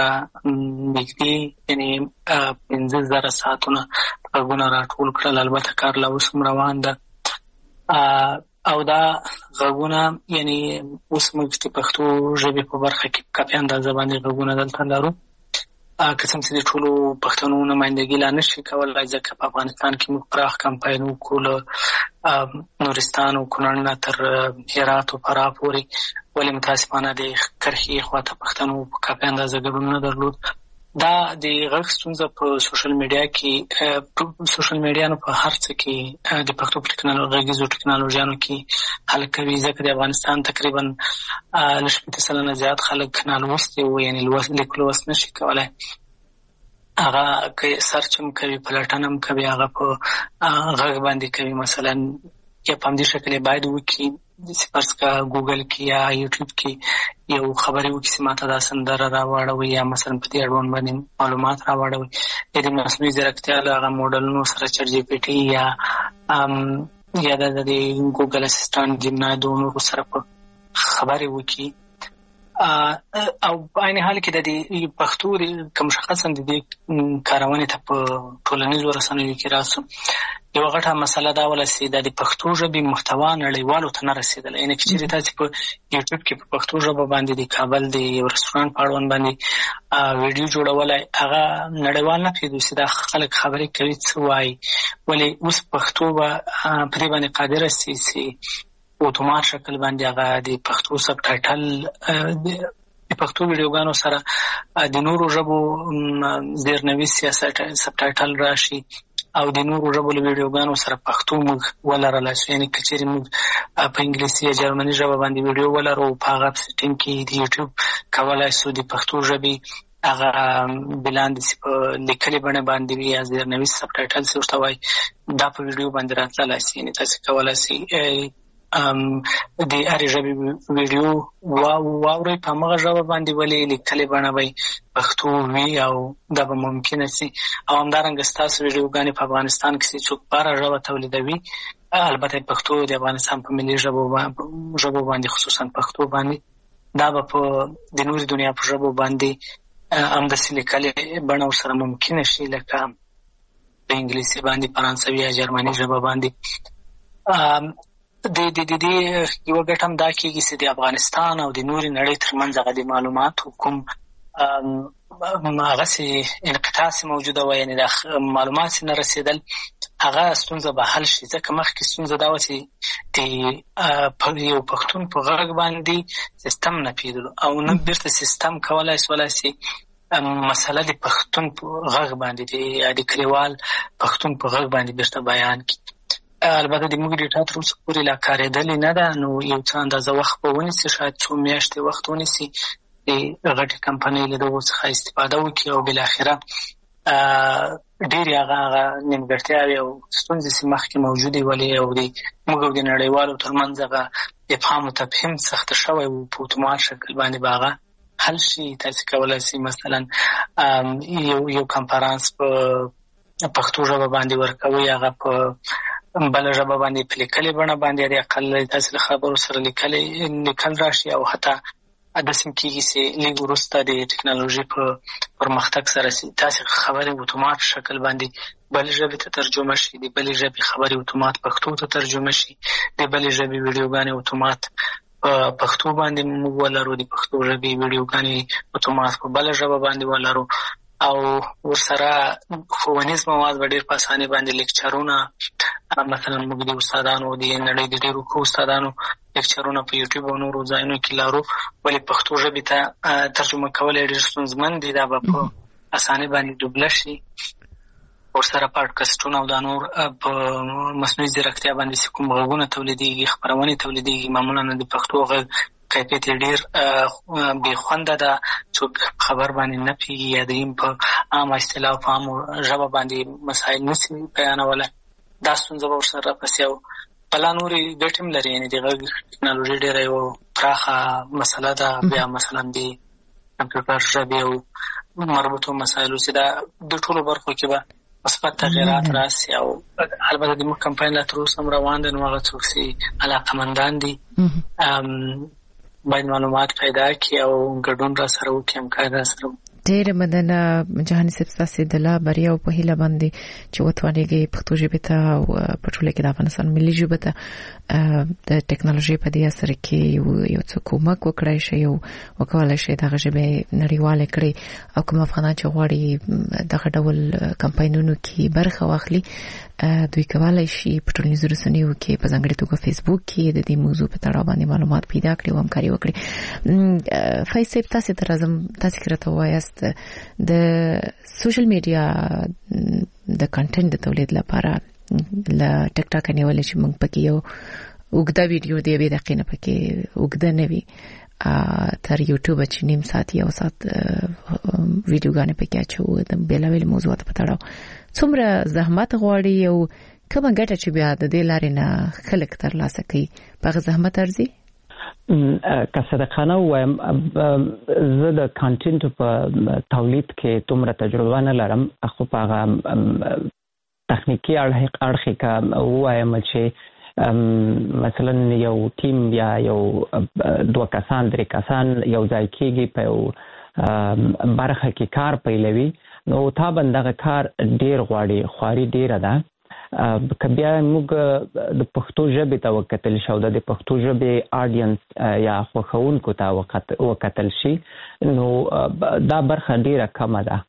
نږدې یعنې 15,000 ساعتونه غږونه راټول کړل. البته کار لا اوس هم روان ده او دا غږونه یعنې اوس موږ د پښتو ژبې په برخه کې په کافي اندازه باندې غږونه دلته لرو، که څنګه چې د ټولو پښتنو نمایندګي لا نشي کولی، ځکه په افغانستان کې موږ پراخ کمپاین وکړو له نورستان او کونړ نه تر هرات او فراه پورې، ولې متاسفانه د کرښې خواته پښتنو په کافي اندازه ګډون نه درلود. دا د غږ ستونزه په سوشل میډیا کې سوشل میډیا نو په هر څه کې د پښتو په غږیزو ټکنالوژیانو کې حل کوي، ځکه د افغانستان تقریبا 80% زیات خلک نالوستي وو، یعنې لیک لوست نشي کولی. هغه که سرچ هم کوي، پلټنه هم کوي، هغه په غږ باندې کوي مثلا، یا په همدې شکل باید وکړي فرض کا ګوګل کې یا یوټیوب کې یو خبرې وکړي چې ماته دا سندره راوړوي یا مثلا په دې اړوند باندې معلومات راوړوي د مصنوعي ځیرکتیا هغه موډلونو سره چټ جی پی ټي یا د ګوګل اسسټنټ جمنا دونو سره خبرې وکړي او په عین حال کې د پښتو کوم شخصا د کارونې ته په ټولنیزو رسنیو کې راسو یو غټه مسله دا ولسی د پښتو ژبې محتوا نړیوالو ته نه رسیدل. یعنی چې تاسو په یوټیوب کې په پښتو ژبه باندې د کابل د یو رستورانت په اړوند باندې ویډیو جوړولای هغه نړیوال نه پیدا چې دا خلک خبرې کوي څه وایي ولې اوس پښتو په دې باندې قادر سي اتومات شکل باندې هغه د پښتو سب ټایټل د پښتو ویډیوګانو سره د نورو ژبو زیرنویس سیاست سب ټایټل راشي او د نورو ژبو ویډیوګانو سره پښتو موږ ولرلای شو. یعنی کچېرې موږ په انګلیسي یا جرمني ژبه باندې ویډیو ولرو په هغه سیټینګ کې د یوټیوب کولای شو د پښتو ژبې هغه بلاندې په لیکلې بڼه باندې وي یا زیرنویس سب ټایټل څه ورته وایي دا په ویډیو باندې راتللی شي. یعنی تاسو کولای شئ د هرې ژبې ویډیو واورئ په همغه ژبه باندې ولې لیکلې بڼه به پښتو وي او دا به ممکنه شي. او همدارنګه ستاسو ویډیوګانې په افغانستان کې چې څوک په هره ژبه تولیدوي البته پښتو د افغانستان په ملي ژبو باندې خصوصا پښتو باندې دا به په د نورې دنیا په ژبو باندې همداسې لیکلې بڼه ورسره ممکنه شي لکه په انګلیسي باندې فرانسوي یا جرمني ژبه باندې. د یو ګټه هم دا کېږي چې د افغانستان او د نورې نړۍ ترمنځ هغه د معلوماتو کوم هغسې انقطاع موجوده وه یعنې د معلومات نه رسېدل هغه ستونزه به حل شي. ځکه مخکې ستونزه دا وه چې د یو پښتون په غږ باندې سیستم نه پیدلو او نه بیرته سیستم کولی شي مسله د پښتون په غږ باندې د کلیوال پښتون په غږ باندې بیرته بیان کړي. البته د موږ ډیټا تر اوسه پورې لا کارېدلې نه ده نو یو څه اندازه وخت به ونیسي شاید څو میاشتې وخت ونیسي د غټې کمپنۍ له دغو څخه استفاده وکړي او بالاخره ډېرې هغه نیمګړتیاوې او ستونزې چې مخکې موجودې ولې او د موږ او د نړیوالو ترمنځ هغه افهام و تفهیم سخته شوی و په اتومات شکل باندې به هغه حل شي. تاسې کولی شئ مثلا یو کنفرانس په پښتو ژبه باندې ورکوئ هغه په بله ژبه باندې په لیکلې بڼه باندې د اقل داسې له خبرو سره لیکل راشي او حتی داسې هم کېږي چې لږ وروسته د ټکنالوژي په پرمختګ سره تاسې خبرې اتومات شکل باندې بلې ژبې ته ترجمه شي د بلې ژبې خبرې اتومات پښتو ته ترجمه شي د بلې ژبې ویډیوګانې اتومات په پښتو باندې موږ ولرو د پښتو ژبې ویډیوګانې اتومات په بله ژبه باندې ولرو او ورسره ښوونیز مواد به ډېر په اسانۍ باندې لیکچرونه مثلا موږ د استادانو د نړۍ د ډېرو ښو استادانو لیکچرونه په یوټیوب او نورو ځایونو کې لرو ولې پښتو ژبې ته ترجمه کول یې ډېر ستونزمن دي دا به په اسانۍ باندې دوبله شي. ورسره پاډکاسټونه او دا نور په مصنوعي ځیرکتیا باندې چې کوم غږونه تولیدېږي خپرونې تولیدېږي معمولا د پښتو غږ کیفیت یې ډېر بې خونده ده څوک خبر باندې نه پوهېږي یا د په عامه اصطلاح په عامو ژبه باندې مسایل نشي بیانولی دا ستونزه به ورسره راپسې او بلا نورې ګټې هم لري. یعنې د غږ ټکنالوژي ډېره یوه پراخه مسله ده. بیا مثلا د کمپیوټر ژبې او مربوطو مسایلو چې دا د ټولو برخو کې به مثبت تغیرات راسي او البته د موږ کمپاین لا تر اوسه هم روان دی نو هغه څوک چې علاقمندان دي باید معلومات پیدا کړي او ګډون را سره وکړي همکاري را سره وکړي. ډېره مننه جهاني صاحب ستاسې د لا بریا او په هیله باندې چې وتوانېږئ پښتو ژبې ته او په ټوله کې د افغانستان ملي ژبه ته د ټکنالوژۍ په دې اثر کې یو څه کومک وکړای شي او وکولای شي دغه ژبې نړیواله کړي او کوم افغانان چې غواړي دغه ډول کمپاینونو کې برخه واخلي دوی کولای شي په ټولنیزو رسنیو کې په ځانګړې توګه فیسبوک کې د دې موضوع په تړاو باندې معلومات پیدا کړي او همکاري وکړي. فیض صاحب تاسو ته راځم تاسو کې راته وایاست د سوشل میډیا د کنټینټ د تولید لپاره له ټیک ټاک نیولې چې موږ پکې یو اوږده ویډیو دی به دقیقه نه پکې اوږده نه وي تر یوټیوب چې نیم ساعت یا ساعت ویډیوګانې پکې اچو د بیلابیل موضوعاتو په تړاو څومره زحمت غواړي او کومه ګټه چې بیا د دې لارې نه خلک ترلاسه کوي په زحمت ارزي که صدقانه وایم زه د کانټینټ په تولید کې دومره تجربه نه لرم خو په هغه تخنیکی اړخ کې وایم چې مثلا یو ټیم یا یو 2 کسان 3 کسان یو ځای کېږي په یو برخه کې کار پیلوي نو تا بندغه کار ډیر غواړي خواري ډیره ده که بیا موږ د پښتو ژبې ته وکتل شو د پښتو ژبې آډینس یا خوښونکو ته وکتل شي نو دا برخه ډیره کمه ده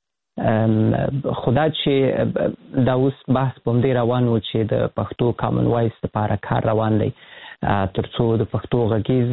خدا چې دا اوس بحث په دې روان و چې د پښتو کامن وایس لپاره کار روان دی ترڅو د پښتو غږیز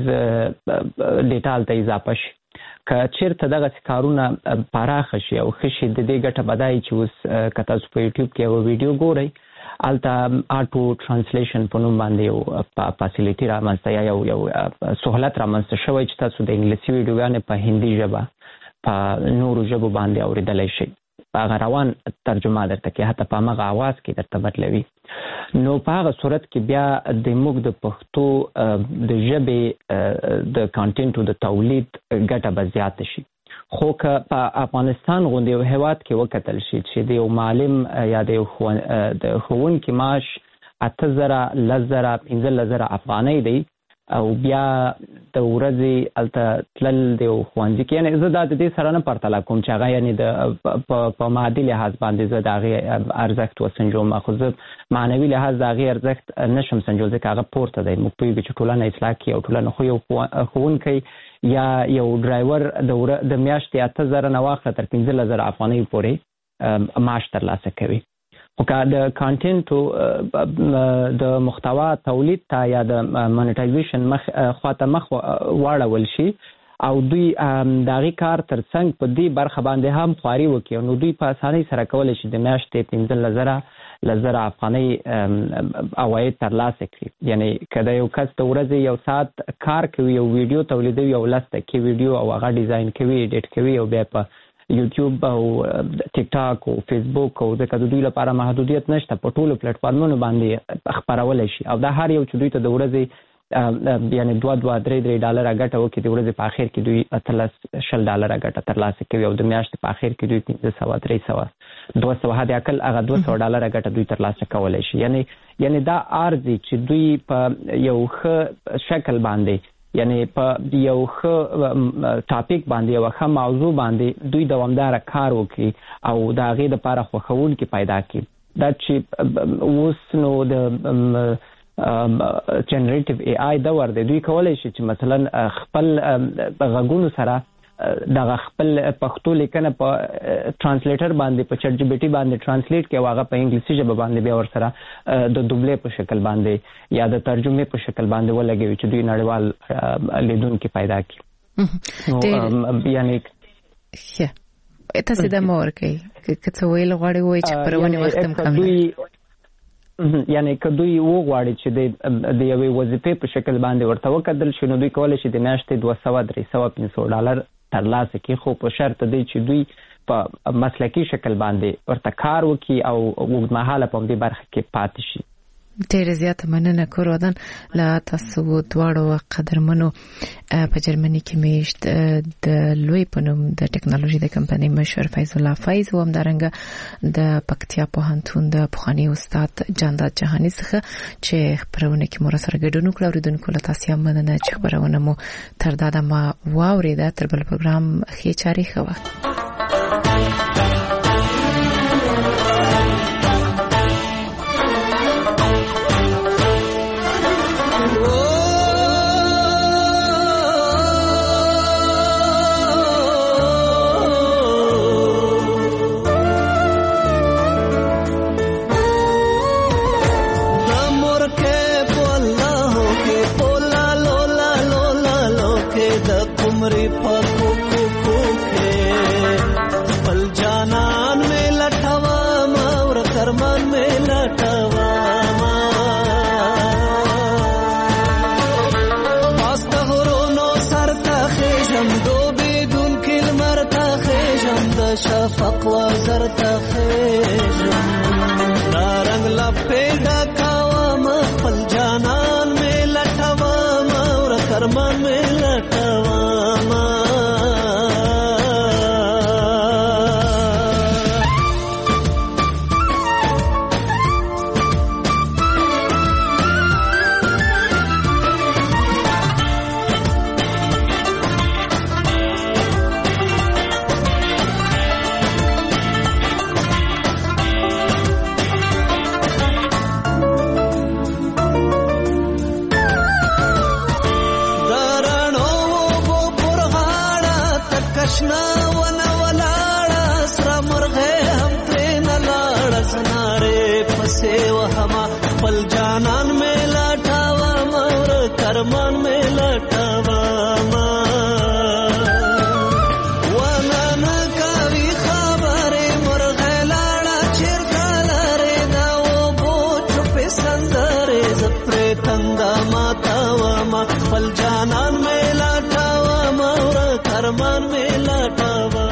ډیټا ته اضافه شي که چیرته دغه کارونه پراخ شي او خشي د دې ګټه بدای چې اوس که تاسو په یوټیوب کې یو ویډیو ګورئ الته آټو ترانسلیشن په نوم باندې یو فاسیلیټي رامنځته یا یو سہولت رامنځته شوی چې تاسو د انګلیسي ویډیوګانې په هندي ژبه په نورو ژبو باندې اوریدلی شئ هغه روان ترجمه درته کوي حتی په همغه اواز کې درته بدلوي نو په هغه صورت کې بیا د موږ د پښتو د ژبې د کانټینټو د تولید ګټه به زیاته شي خو که په افغانستان غوندې یو هیواد کې وکتل شي چې د یو معلم یا د ښوونکي معاش 8,000 10,000 15,000 افغانۍ دی او بیا د ورځې الته تلل د ښوونځي کې یعنې زه دا د دې سره نه پرتله کوم چې هغه یعنې په مادي لحاظ باندې زه د هغې ارزښت وسنجوم خو زه معنوي لحاظ د هغې ارزښت نشم سنجول ځکه هغه پورته دی موږ پوهېږو چې ټولنه اصلاح کړي او ټولنه خو یو ښوونکی یا یو ډرایور د میاشتې 8,000 نه واخله تر 15,000 افغانۍ پورې معاش ترلاسه کوي خو که د کانټینټو د محتوا تولید ته یا د مانیټایزیشن خواته مخ واړول شي او دوی د هغې کار تر څنګ په دې برخه باندې هم خواري وکړي نو دوی په اسانۍ سره کولی شي د میاشتې 15,000 افغانۍ عواید ترلاسه کړي یعنې که د یو کس د ورځې یو ساعت کار کوي یو ویډیو تولیدوي یو 10 دقیقې ویډیو او هغه ډیزاین کوي ایډیټ کوي او بیا په یوټیوب او ټیک ټاک او فیسبوک او ځکه د دوی لپاره محدودیت نشته په ټولو پلیټ فارمونو باندې خپرولی شي او دا هر یو چې دوی ته د ورځې یعنې $2-3 ګټه وکړي د ورځې په اخر کې دوی $20 ګټه ترلاسه کوي او د میاشتې په اخر کې دوی 500 300 200 حد اقل هغه $200 ګټه دوی ترلاسه کولی شي یعنې دا ارزي چې دوی په یو ښه شکل باندې یعنی په یو ښه ټاپک باندې یو ښه موضوع باندې دوی دوامداره کار وکړي او د هغې دپاره خوښوونکي پیدا کړي دا چې اوس نو د جنریټیو ای آی دور دی دوی کولی شي چې مثلا خپل غږونو سره دغه خپل پښتو لیکنه په ترانسلیټر باندې په چټ جی پی ټي باندې ترانسلیټ کړي او هغه په انګلیسي ژبه باندې بیا ورسره د دوبلې په شکل باندې یا د ترجمې په شکل باندې ولګوي چې دوی نړیوال لیدونکي پیدا کړي یعنې تاسو د مور کوي که څه ویل غواړي وایي چې پرونی وخت هم کم دی یعنې که دوی وغواړي چې د یوې وظیفې په شکل باندې ورته وکتل شي نو دوی کولی شي د میاشتې $200-300 ترلاسه کړي خو په شرط دی چې دوی په مسلکي شکل باندې ورته کار وکړي او اوږدمهاله په همدې برخه کې پاتې شي ډېره زیاته مننه کورودن له تاسو دواړو قدرمنو په جرمني کې میشت د لوی پنوم د ټکنالوژي د کمپنۍ مشر فیض الله فیض او همدارنګه د پکتیا پوهنتون د پخوانی استاد جانداد جهانی څخه چې خبرونه کې مور سره ګډون وکړو اوریدونکو له تاسو مننه چې خبرونه مو تر دا ما واوریده تر بل پروګرام خې چاري خو شفق وزرت خیجم دارنگ پیدا کاوم خپل جانان مې لټوم او کرمان مې لټوم شنا ونه ولاړه سره مرغه هم ترې نه لاړه زنارې پسې وهما خپل جانان مې لټوم اور کرمان مې لټوم ونه نه کوي خبرې مرغه لاړه چېرته لرې دا اوبو چوپې سندرې زه پرې تنده ماتوم خپل جانان مې لټوم اور کرمان مې لټوم